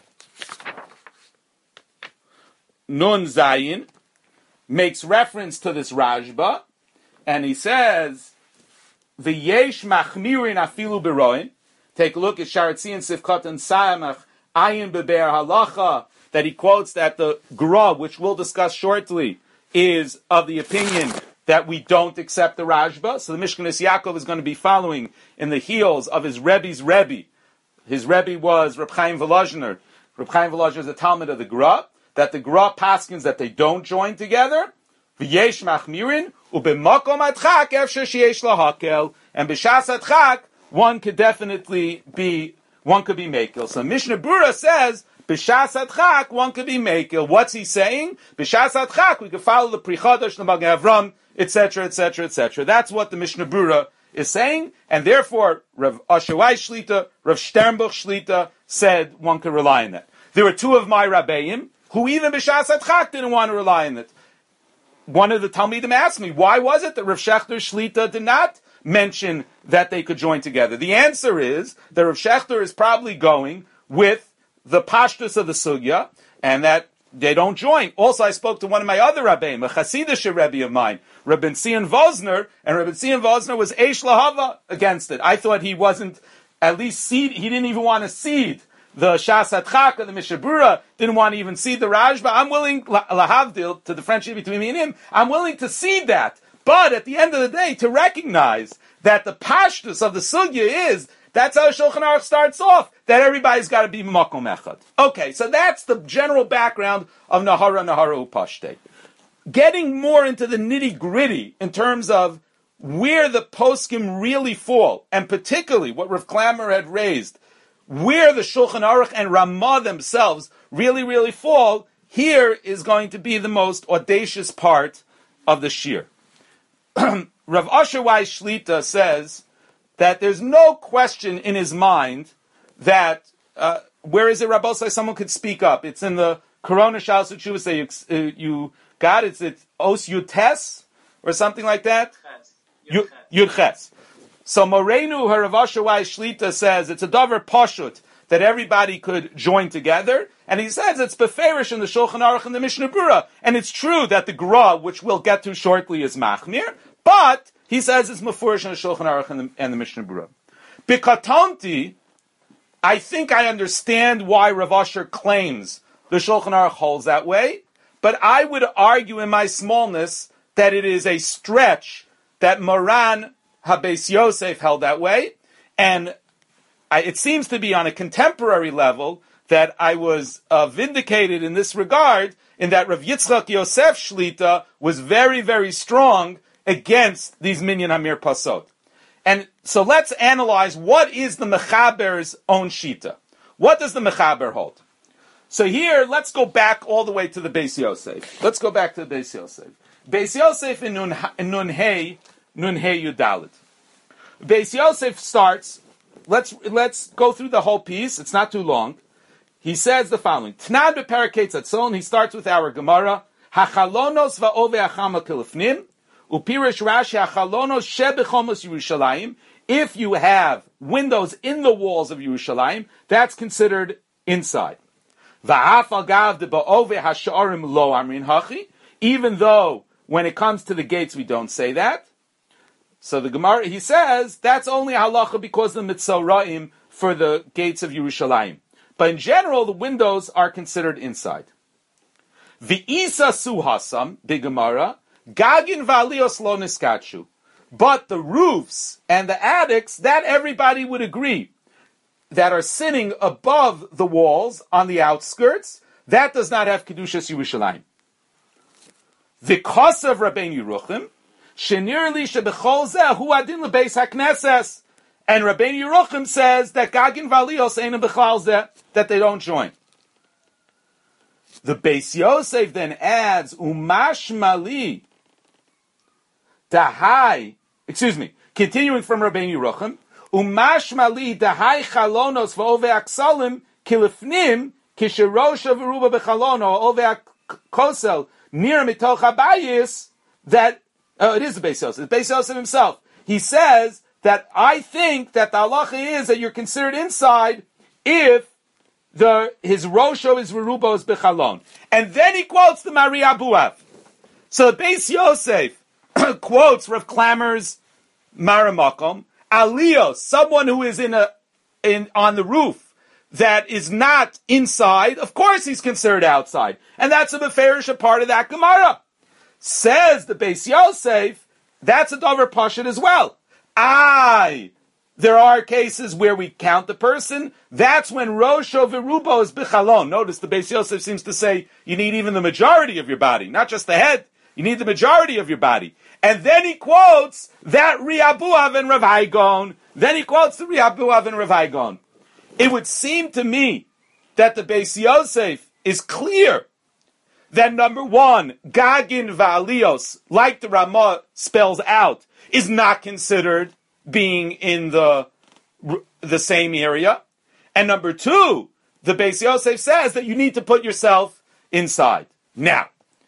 Nun Zayin makes reference to this Rashba, and he says, V'yesh machmirin afilu beroin. Take a look at Sharatzian Sif Katan Samach Ayin Beber Halacha, that he quotes that the Gra, which we'll discuss shortly, is of the opinion that we don't accept the Rashba. So the Mishkanas Yaakov is going to be following in the heels of his Rebbe's Rebbe. His Rebbe was Reb Chaim Volozhiner. Reb Chaim Volozhiner is a Talmud of the Gra, that the Gra paskins that they don't join together. V'yesh machmirin, u'b'makom atchak efsher sheyesh lahakel, and b'shas atchak, one could be makel. So Mishnah Brura says, b'shas atchak, one could be makel. What's he saying? B'shas atchak, we could follow the Pri Chadash, the Magen Avram, etc., etc., etc. That's what the Mishnah Brura is saying, and therefore Rav Asher Weiss Shlita, Rav Sternbuch Shlita said one could rely on that. There were two of my Rabbeim who even B'Shas Adchak didn't want to rely on it. One of the Talmidim asked me, why was it that Rav Shechter's Shlita did not mention that they could join together? The answer is that Rav Shechter is probably going with the pashtus of the sugya, and that they don't join. Also, I spoke to one of my other rabbeim, a Hasidic Rebbe of mine, Rabbi Zion Vosner, and Rabbi Zion Vosner was Eish Lahava against it. I thought he wasn't, at least he didn't even want to cede the Shas Adchak or the Mishabura, didn't want to even cede the Rajba. I'm willing, lahavdil, to the friendship between me and him, I'm willing to cede that. But at the end of the day, to recognize that the pashtus of the sugya is, that's how Shulchan Aruch starts off, that everybody's got to be Makom Echad. Okay, so that's the general background of Nahara Upashte. Getting more into the nitty-gritty in terms of where the poskim really fall, and particularly what Rav Klammer had raised, where the Shulchan Aruch and Ramah themselves really fall, here is going to be the most audacious part of the shir. Rav Asher Weiss Shlita says that there's no question in his mind that, where is it, Rabbosai, someone could speak up. It's in the Corona Shalos Tshuva, say you got it, it's Os Yutes, or something like that? Yud Ches. So Morenu, her Rav Asher Weiss Shlita says it's a davar pashut that everybody could join together, and he says it's beferish in the Shulchan Aruch and the Mishnah Berurah, and it's true that the Gra, which we'll get to shortly, is machmir, but he says it's mefurish in the Shulchan Aruch and the Mishnah Berurah. Bikatonti, I think I understand why Rav Asher claims the Shulchan Aruch holds that way, but I would argue in my smallness that it is a stretch that Moran HaBeis Yosef held that way, and it seems to be on a contemporary level that I was vindicated in this regard, in that Rav Yitzchak Yosef Shlita was very strong against these Minyan Hamir Pasot. And so let's analyze what is the Mechaber's own Shita. What does the Mechaber hold? So here, let's go back all the way to the Beis Yosef. Let's go back to the Beis Yosef. Beis Yosef in Nun Hey Yudalit. Beis Yosef starts, let's go through the whole piece, it's not too long. He says the following, Tnad bePerak Tzon, he starts with our Gemara, Hachalonos va'ove achama kilifnim, Upirish Rashi Hachalonos shebechomos Yerushalayim, if you have windows in the walls of Yerushalayim, that's considered inside. Va'af agav de ba'ove hasha'arim lo amrin hachi, even though when it comes to the gates we don't say that. So the Gemara, he says, that's only halacha because of the Mitzoraim for the gates of Yerushalayim. But in general, the windows are considered inside. V'isa suhasam, the Gemara, gagin v'alios lo niskachu. But the roofs and the attics, that everybody would agree, that are sitting above the walls on the outskirts, that does not have Kedushas Yerushalayim. V'kos of Rabbeinu Yeruchim, Shenirli shebechol zeh hu adin lebeis hakneses, and Rabbeinu Yeruchim says that Gagin v'alios ein bechal zeh, that they don't join. The Beis Yosef then adds umashmali dahai. Continuing from Rabbeinu Yeruchim, umashmali dahai chalonos v'ove aksalim kilifnim kisherosha v'ruba bechalono ove akosel near mitoch habayis, that it is the Beis Yosef. The Beis Yosef himself. He says that I think that the halacha is that you're considered inside if his rosho is verubo is bechalon. And then he quotes the Mari Abuav. So the Beis Yosef quotes Rav Klammer's Maramakom, Alios, someone who is on the roof that is not inside, of course he's considered outside. And that's a beferish part of that Gemara. Says the Beis Yosef, that's a davar pashut as well. There are cases where we count the person. That's when Rosho Virubo is Bichalon. Notice the Beis Yosef seems to say you need even the majority of your body, not just the head. You need the majority of your body. And then he quotes that Riabuav and Rav Haigon. It would seem to me that the Beis Yosef is clear that number one, Gagin Va'alios, like the Ramah spells out, is not considered being in the same area. And number two, the Beis Yosef says that you need to put yourself inside. Now,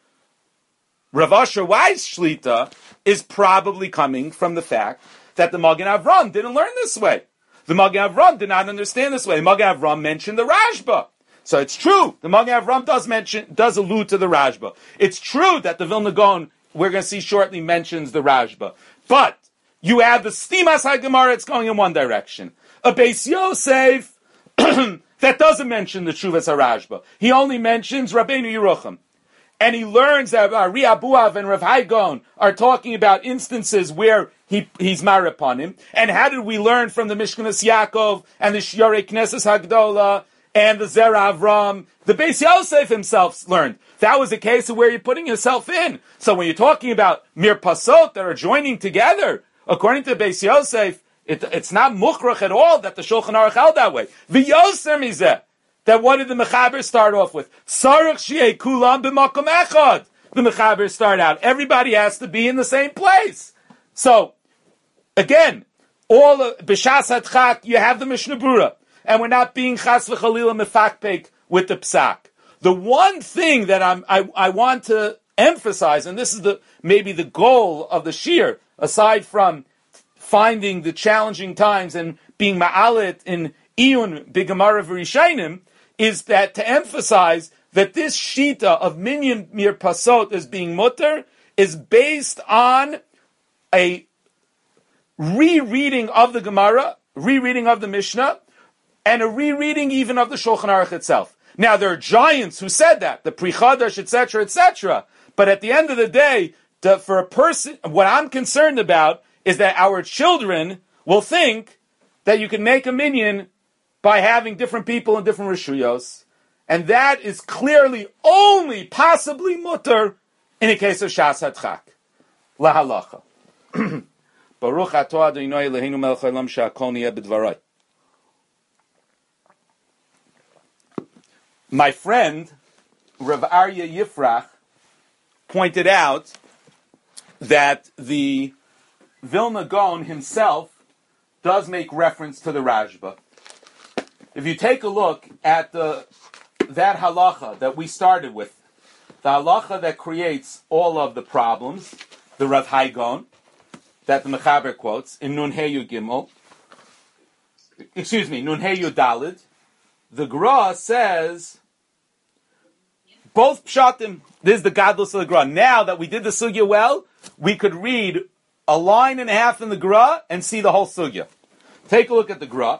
Rav Asher Weiss Shlita is probably coming from the fact that the Magen Avram didn't learn this way. The Magen Avram did not understand this way. The Magen Avram mentioned the Rashba. So it's true. The Magen Avram does allude to the Rashba. It's true that the Vilna Gaon, we're going to see shortly, mentions the Rashba. But you have the Stimas HaGemara, it's going in one direction. A Beis Yosef that doesn't mention the Shuvas HaRashba. He only mentions Rabbeinu Yerucham. And he learns that Ari Abuav and Rav Haigon are talking about instances where he's married upon him. And how did we learn from the Mishkanas Yaakov and the Shiorei Knesses Hagdola and the Zera Avram? The Beis Yosef himself learned. That was a case of where you're putting yourself in. So when you're talking about mirpasot that are joining together, according to Beis Yosef, it's not mukhrach at all that the Shulchan Aruch held that way. V'yoser mizeh. That what did the Mechaber start off with? Sarach shi'ei kulam b'makom echad. The Mechaber start out. Everybody has to be in the same place. So, again, all b'shas hadchak, you have the Mishnah Berurah. And we're not being chas v'chalila mefakpek with the psak. The one thing that I want to emphasize, and this is maybe the goal of the shir, aside from finding the challenging times and being ma'alit in iyun b'gemara v'rishainim, is that to emphasize that this shita of minyan mirpasot as being mutter is based on a rereading of the Gemara, rereading of the Mishnah, and a rereading even of the Shulchan Aruch itself. Now, there are giants who said that, the Pri Chadash, etc., etc., but at the end of the day, for a person, what I'm concerned about is that our children will think that you can make a minyan by having different people in different rishuyos, and that is clearly only possibly mutter in a case of shas hadchak. La halacha. Baruch atah Adonai Eloheinu melech haolam she'akol niyeh b'dvaray. My friend Rav Aryeh Yifrach pointed out that the Vilna Gaon himself does make reference to the Rashba. If you take a look at that halacha that we started with, the halacha that creates all of the problems, the Rav Haigon, that the Mechaber quotes, in Nun Heyu Gimel, Nun Heyu Dalid, the Gra says, both pshatim, this is the gadlus of the Gra. Now that we did the sugya well, we could read a line and a half in the Gra and see the whole sugya. Take a look at the Gra.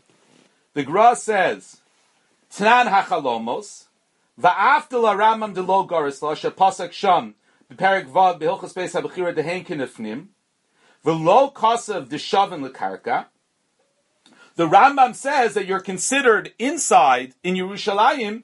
The Gra says, Tnan hachalomos, va'aftel aramam de lo gorisla, shepasak sham, beperik vav behilchas beis habechira dehein kinefnim, v'lo kosav deshavin lekarka. The Rambam says that you're considered inside in Yerushalayim,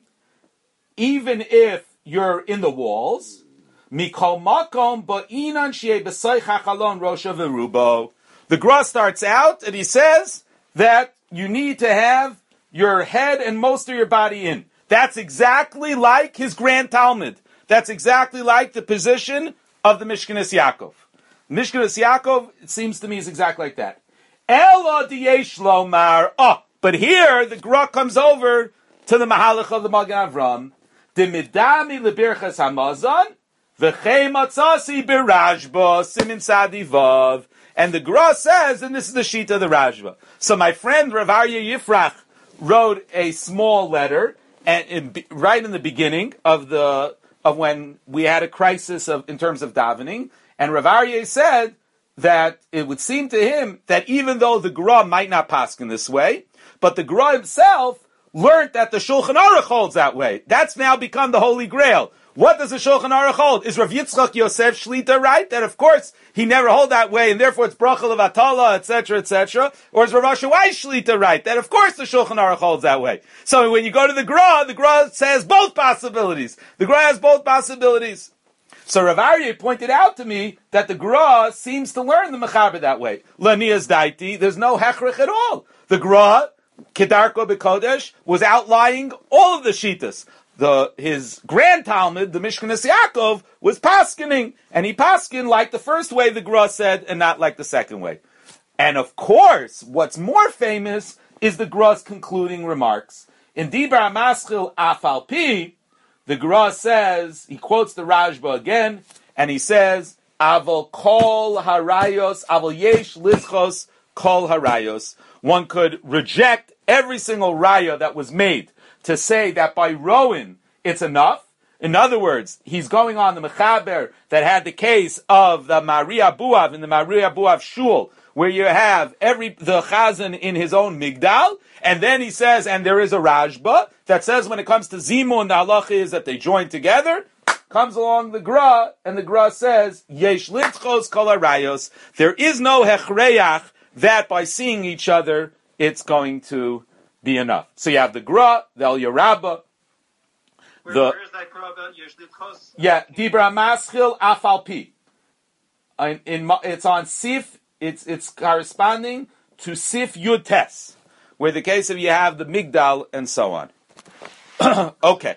even if you're in the walls. Mikol makom ba'inan shei b'saych hachalon rosha v'rubo. The Gra starts out and he says that you need to have your head and most of your body in. That's exactly like his Grand Talmud. That's exactly like the position of the Mishkanas Yaakov. Mishkanas Yaakov, it seems to me, is exactly like that. Elo diyesh lomar. Oh, but here the Gra comes over to the Mahalach of the Magen Avram. Demidami lebirchas hamazon v'chei matzasi birashba simin sadivav. And the Gra says, and this is the sheet of the Rashba. So my friend Rav Aryeh Yifrach wrote a small letter, and right in the beginning of when we had a crisis in terms of davening, and Rav Aryeh said that it would seem to him that even though the Gra might not paskin this way, but the Gra himself learned that the Shulchan Aruch holds that way. That's now become the Holy Grail. What does the Shulchan Aruch hold? Is Rav Yitzchak Yosef Shlita right? That of course he never hold that way, and therefore it's bracha levatala, etc., etc. Or is Rav Asher Weiss Shlita right? That of course the Shulchan Aruch holds that way. So when you go to the Gra says both possibilities. The Gra has both possibilities. So Rav Aryeh pointed out to me that the Gra seems to learn the Mechaber that way. Lanias daiti, there's no hechrich at all. The Gra, Kedarko B'Kodesh, was outlining all of the shitas. His Grand Talmud, the Mishkanas Yaakov, was paskening, and he paskin like the first way the Gra said, and not like the second way. And of course, what's more famous is the Gra's concluding remarks. In Dibra Maschil Afal Pi, the Gra says, he quotes the Rashba again, and he says, Aval kol harayos, aval yesh lischos kol harayos. One could reject every single raya that was made to say that by Rowan it's enough. In other words, he's going on the Mechaber that had the case of the Maria Buav in the Maria Buav Shul, where you have the Chazan in his own Migdal, and then he says, and there is a Rashba that says when it comes to Zimun, the halacha is that they join together. Comes along the Gra, and the Gra says, Yesh litzchos kol harayos. There is no hechreach that by seeing each other, it's going to be enough. So you have the Gra, the El Yerabba. Where is that Gra about Yesh litzchos? Yeah, Dibra Maschil Afal Pi. It's on Sif. It's corresponding to Sif Yud Tes, where the case of you have the Migdal and so on. Okay.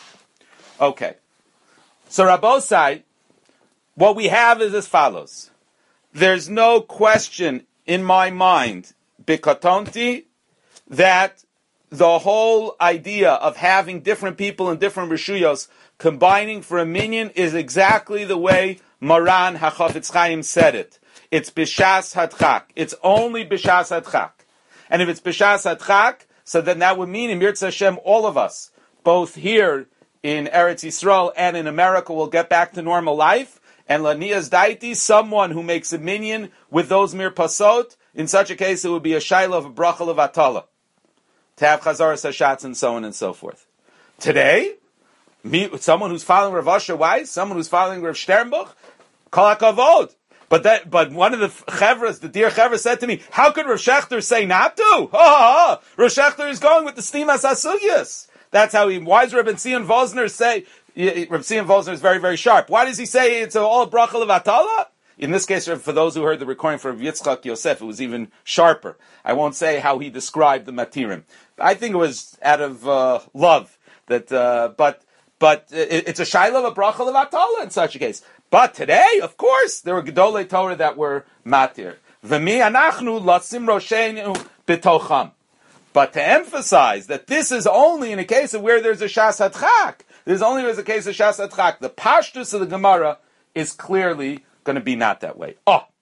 So Rabbosai, what we have is as follows. There's no question in my mind, Bikatonti, that the whole idea of having different people in different Rishuyos combining for a minyan is exactly the way Maran HaChafetz Chaim said it. It's Bishas Hadchak. It's only Bishas Hadchak. And if it's Bishas Hadchak, so then that would mean in Mirza Hashem, all of us, both here in Eretz Yisrael and in America, will get back to normal life. And Lanias Daiti, someone who makes a minyan with those mirpasot, in such a case it would be a shaila of a brachal of atala, to have chazaras hashatz and so on and so forth. Today, someone who's following Rav Asher Weiss, someone who's following Rav Sternbuch, kol hakavod. But one of the chevras, the dear chevra, said to me, "How could Rav Shechter say not to? Rav Shechter is going with the stimas asuyas." That's how he. Why does Rabbi Zion Vosner say? Rabbi Zion Vosner is very, very sharp. Why does he say it's all brachal of atala? In this case, for those who heard the recording for Yitzchak Yosef, it was even sharper. I won't say how he described the matirim. I think it was out of love that, but it's a shaila of a brachal of atala in such a case. But today, of course, there were gedolei Torah that were matir. V'mi anachnu lasim rosheinu b'tocham. But to emphasize that this is only in a case of where there's a shas hadchak. There's only a case of shas hadchak. The pashtus of the Gemara is clearly going to be not that way.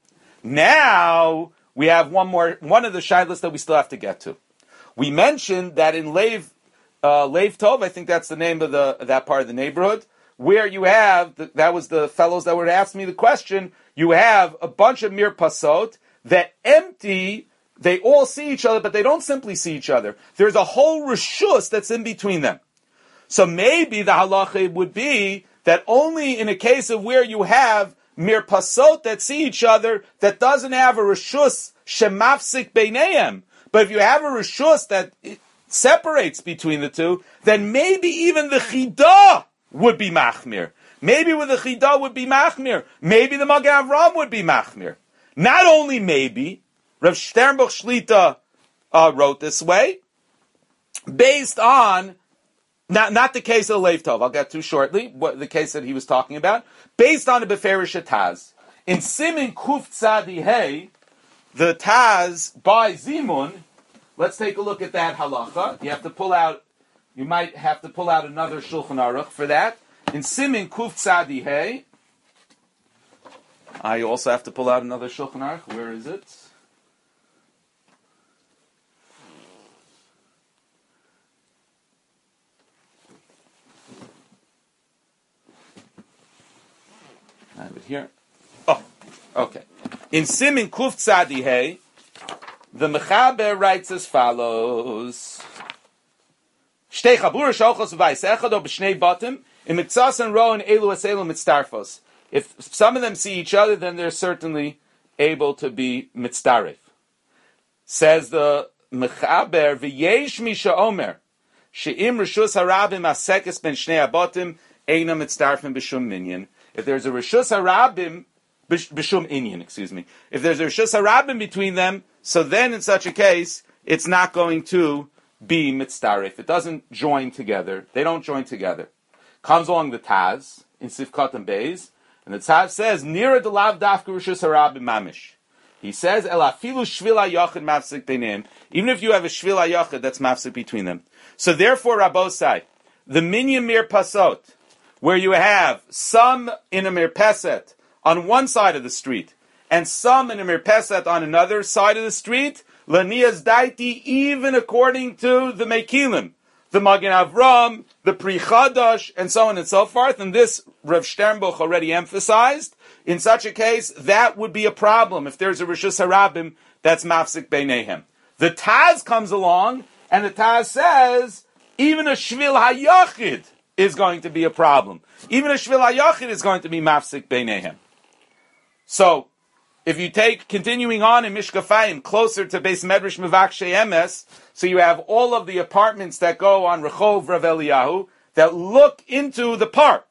Now we have one of the shaylas that we still have to get to. We mentioned that in Lev Tov, I think that's the name of that part of the neighborhood, where you have, that was the fellows that were asking me the question, you have a bunch of mirpasot that empty. They all see each other, but they don't simply see each other. There's a whole reshus that's in between them. So maybe the halacha would be that only in a case of where you have mirpasot that see each other, that doesn't have a reshus shemafsik beineim. But if you have a reshus that separates between the two, then maybe even the chidah would be machmir. Maybe with the chidah would be machmir. Maybe the Magen Avraham would be machmir. Not only maybe, Rav Sternbuch Shlita wrote this way, based on, not the case of Lev Tov, I'll get to shortly, the case that he was talking about, based on the Beferish Taz. In Simin Kuf Tzadi Hey, the Taz by Zimun, let's take a look at that halacha. You might have to pull out another Shulchan Aruch for that. In Simin Kuf Tzadi Hey, I also have to pull out another Shulchan Aruch. Where is it? I have it here. Okay. In Simin Kuf Tzadi Hey, the Mechaber writes as follows: Shtei chabura shochos v'vayis echad o b'shnei batim in mitzas and ro and elu aselu mitzdarfos. If some of them see each other, then they're certainly able to be mitzdarif. Says the Mechaber, v'yesh misha omer she'im rishus harabim asekes ben shnei abatim eina mitzdarfim b'shum minyan. If there's a rishus harabim b'shum inyan, if there's a rishus harabim between them, so then in such a case it's not going to be mitzdarif. It doesn't join together. They don't join together. Comes along the Taz in Sifkat and Beis, and the Taz says Nira de lav dafka rishus harabim mamish. He says El afilu shvila yachid mafsik beinim. Even if you have a shvila yachid, that's mafsik between them. So therefore, Rabbosai, the minyan mirpasot, where you have some in a mirpeset on one side of the street, and some in a mirpeset on another side of the street, Lanias daiti, even according to the Mekilim, the Magen Avram, the Pri Chadash, and so on and so forth. And this Rav Sternbuch already emphasized. In such a case, that would be a problem if there's a Rishus Harabim that's mafsik beinehem. The Taz comes along, and the Taz says, even a Shvil HaYachid is going to be a problem. Even a Shvil HaYachid is going to be mafsik beinehem. So, if you take, continuing on in Mishkafayim, closer to Beis Medrash Mevakshe Emes, so you have all of the apartments that go on Rechov Rav Eliyahu that look into the park.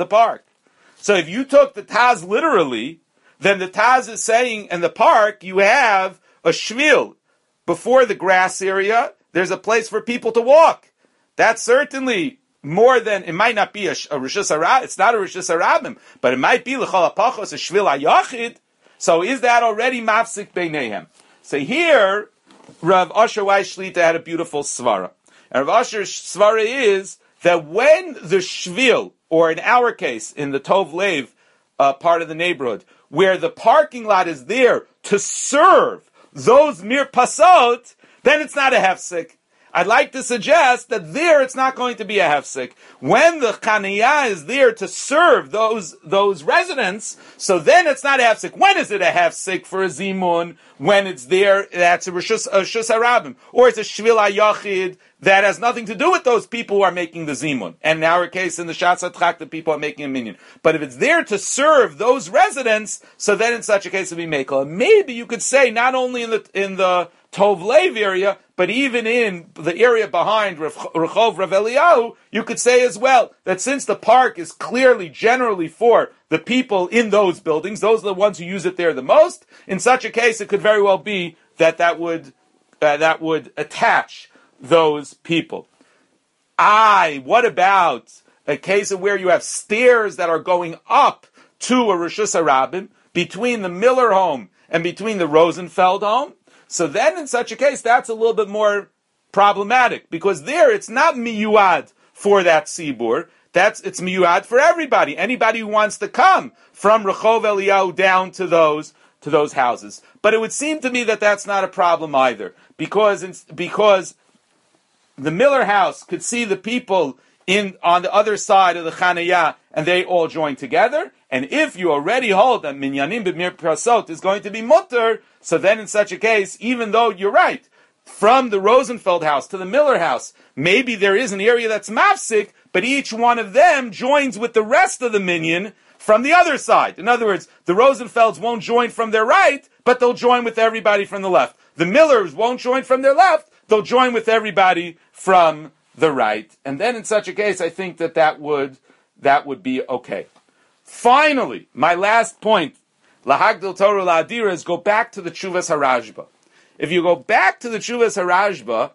So if you took the Taz literally, then the Taz is saying in the park you have a shvil. Before the grass area, there's a place for people to walk. That's certainly more than, it might not be a Rishus Harabim, it's not a Rishus Harabim, but it might be L'chol HaPachos, a shvil HaYachid. So is that already mafsik beinehem? So here, Rav Asher Weiss Shlita had a beautiful svara. And Rav Asher's svara is that when the shvil, or in our case, in the Tov Lev part of the neighborhood, where the parking lot is there to serve those mirpasot, then it's not a hefsek. I'd like to suggest that there it's not going to be a hefsek. When the chaniyah is there to serve those residents, so then it's not a hefsek. When is it a hefsek for a zimun? When it's there, that's a Rishus Harabim. Or it's a Shvil HaYachid that has nothing to do with those people who are making the zimun. And in our case, in the Shatz HaTchak, the people are making a minyan. But if it's there to serve those residents, so then in such a case it would be mekel. Maybe you could say, not only in the Tov Lev area, but even in the area behind Rechov Rav Eliyahu, you could say as well that since the park is clearly generally for the people in those buildings, those are the ones who use it there the most, in such a case it could very well be that would attach those people. What about a case of where you have stairs that are going up to a Rishus Harabim between the Miller home and between the Rosenfeld home? So then, in such a case, that's a little bit more problematic, because there it's not miyuad for that tzibur. It's miyuad for everybody. Anybody who wants to come from Rechov Eliyahu down to those houses. But it would seem to me that that's not a problem either, because the Miller house could see the people on the other side of the Chanayah, and they all join together. And if you already hold that minyanim b'mir prasot is going to be mutter, so then in such a case, even though you're right, from the Rosenfeld house to the Miller house, maybe there is an area that's mafsik, but each one of them joins with the rest of the minyan from the other side. In other words, the Rosenfelds won't join from their right, but they'll join with everybody from the left. The Millers won't join from their left, they'll join with everybody from the right. And then in such a case, I think that would be okay. Finally, my last point, Lahagdil Torah La'adira, is go back to the Tshuvas HaRashba. If you go back to the Tshuvas HaRashba,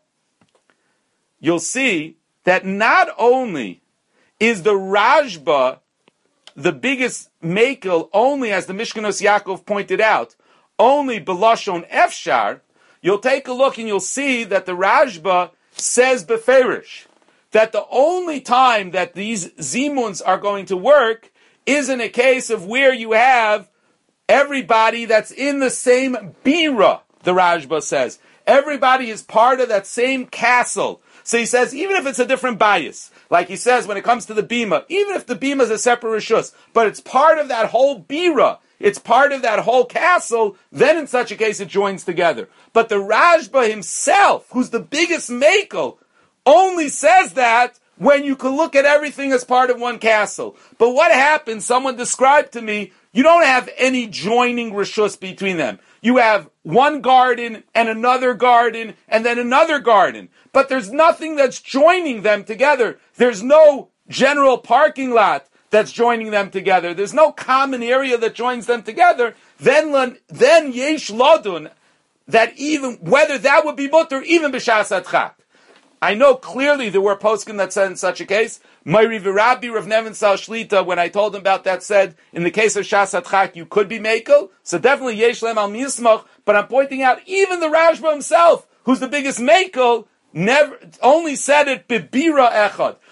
you'll see that not only is the Rashba the biggest makel, only as the Mishkanos Yaakov pointed out, only Belashon Efshar, you'll take a look and you'll see that the Rashba says beferish that the only time that these zimuns are going to work is in a case of where you have everybody that's in the same bira, the Rashba says. Everybody is part of that same castle. So he says, even if it's a different bias, like he says when it comes to the bima, even if the bima is a separate rishus, but it's part of that whole bira, it's part of that whole castle, then in such a case it joins together. But the Rashba himself, who's the biggest makel, only says that when you can look at everything as part of one castle. But what happens, someone described to me, you don't have any joining rishus between them. You have one garden and another garden and then another garden. But there's nothing that's joining them together. There's no general parking lot that's joining them together. There's no common area that joins them together. Then yesh ladun, that even, whether that would be mutter, even b'shas adchak. I know clearly there were poskim that said in such a case, Mayri v'Rabbi Rav Nevin Sal Shlita, when I told him about that, said, in the case of Shas Adchak, you could be Mekel, so definitely Yesh Lem Al Mismach, but I'm pointing out, even the Rashba himself, who's the biggest Mekel, only said it Bibira Echad.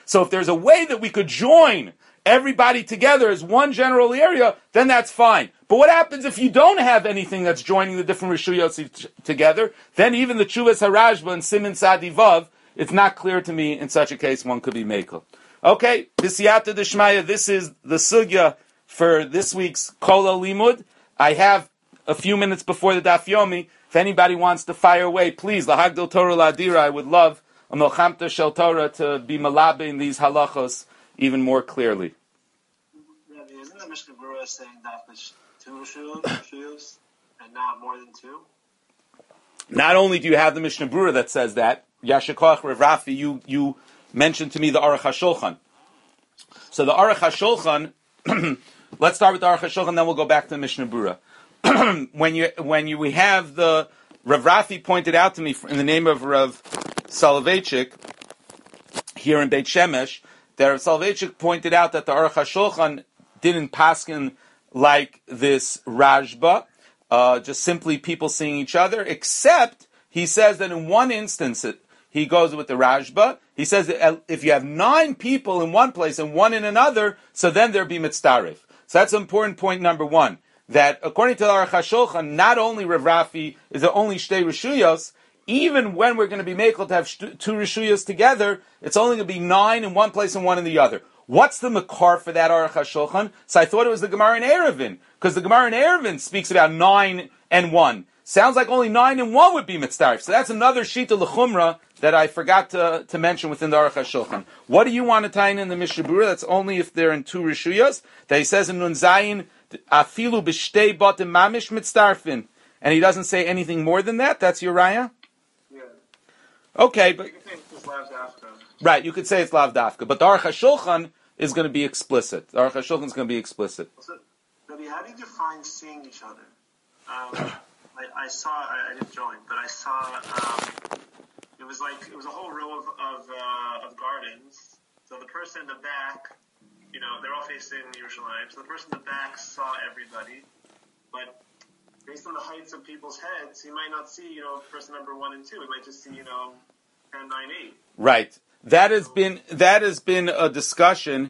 So if there's a way that we could join everybody together as one general area, then that's fine. But what happens if you don't have anything that's joining the different Rishuyos together? Then even the Chuvas Harashba and Siman Sadi Vav, it's not clear to me in such a case one could be Mekel. Okay, B'siyata D'Shmaya, this is the sugya for this week's Kol Limud. I have a few minutes before the Daf Yomi. If anybody wants to fire away, please, Lahagdil Torah Ladira, I would love a Melchamta Shel Torah to be malabe in these halachos even more clearly. Isn't the Mishnah Berurah saying that there's 2 Rishuyos and not more than 2? Not only do you have the Mishnah Berurah that says that, Yashikoch Rav Rafi, you mentioned to me the Aruch HaShulchan. So the Aruch HaShulchan, let's start with the Aruch HaShulchan, then we'll go back to the Mishnah Berurah. We have the Rav Rafi pointed out to me in the name of Rav Soloveitchik here in Beit Shemesh, that Rav Soloveitchik pointed out that the Aruch HaShulchan didn't paskin like this Rajba, just simply people seeing each other, except he says that in one instance he goes with the Rajba. He says that if you have 9 people in one place and 1 in another, so then there be mitzdarif. So that's important point number 1. That according to the Aruch HaShulchan, not only Rav Rafi is there only shtei rishuyos, even when we're going to be mekel to have 2 rishuyos together, it's only going to be 9 in one place and 1 in the other. What's the makar for that Aruch HaShulchan? So I thought it was the Gemara in Eruvin, because the Gemara in Eruvin speaks about 9 and 1. Sounds like only 9 and 1 would be mitzdarif. So that's another shita l'chumra that I forgot to mention within the Aruch HaShulchan. What do you want to tie in the Mishnah Berurah? That's only if they're in 2 rishuyos. That he says in Nun Zayin, afilu b'shtei batim mamish mitzdarfin. And he doesn't say anything more than that? That's your raya? Yeah. Okay, but... You can think it's lav dafka. Right, you could say it's lav dafka. But the Aruch HaShulchan is going to be explicit. The Aruch HaShulchan is going to be explicit. So, Rabbi, how do you define seeing each other? I didn't join, but I saw, it was a whole row of gardens. So the person in the back, they're all facing Yerushalayim. So the person in the back saw everybody, but based on the heights of people's heads, he might not see, person number 1 and 2. He might just see, 10, 9, 8. Right. That has been a discussion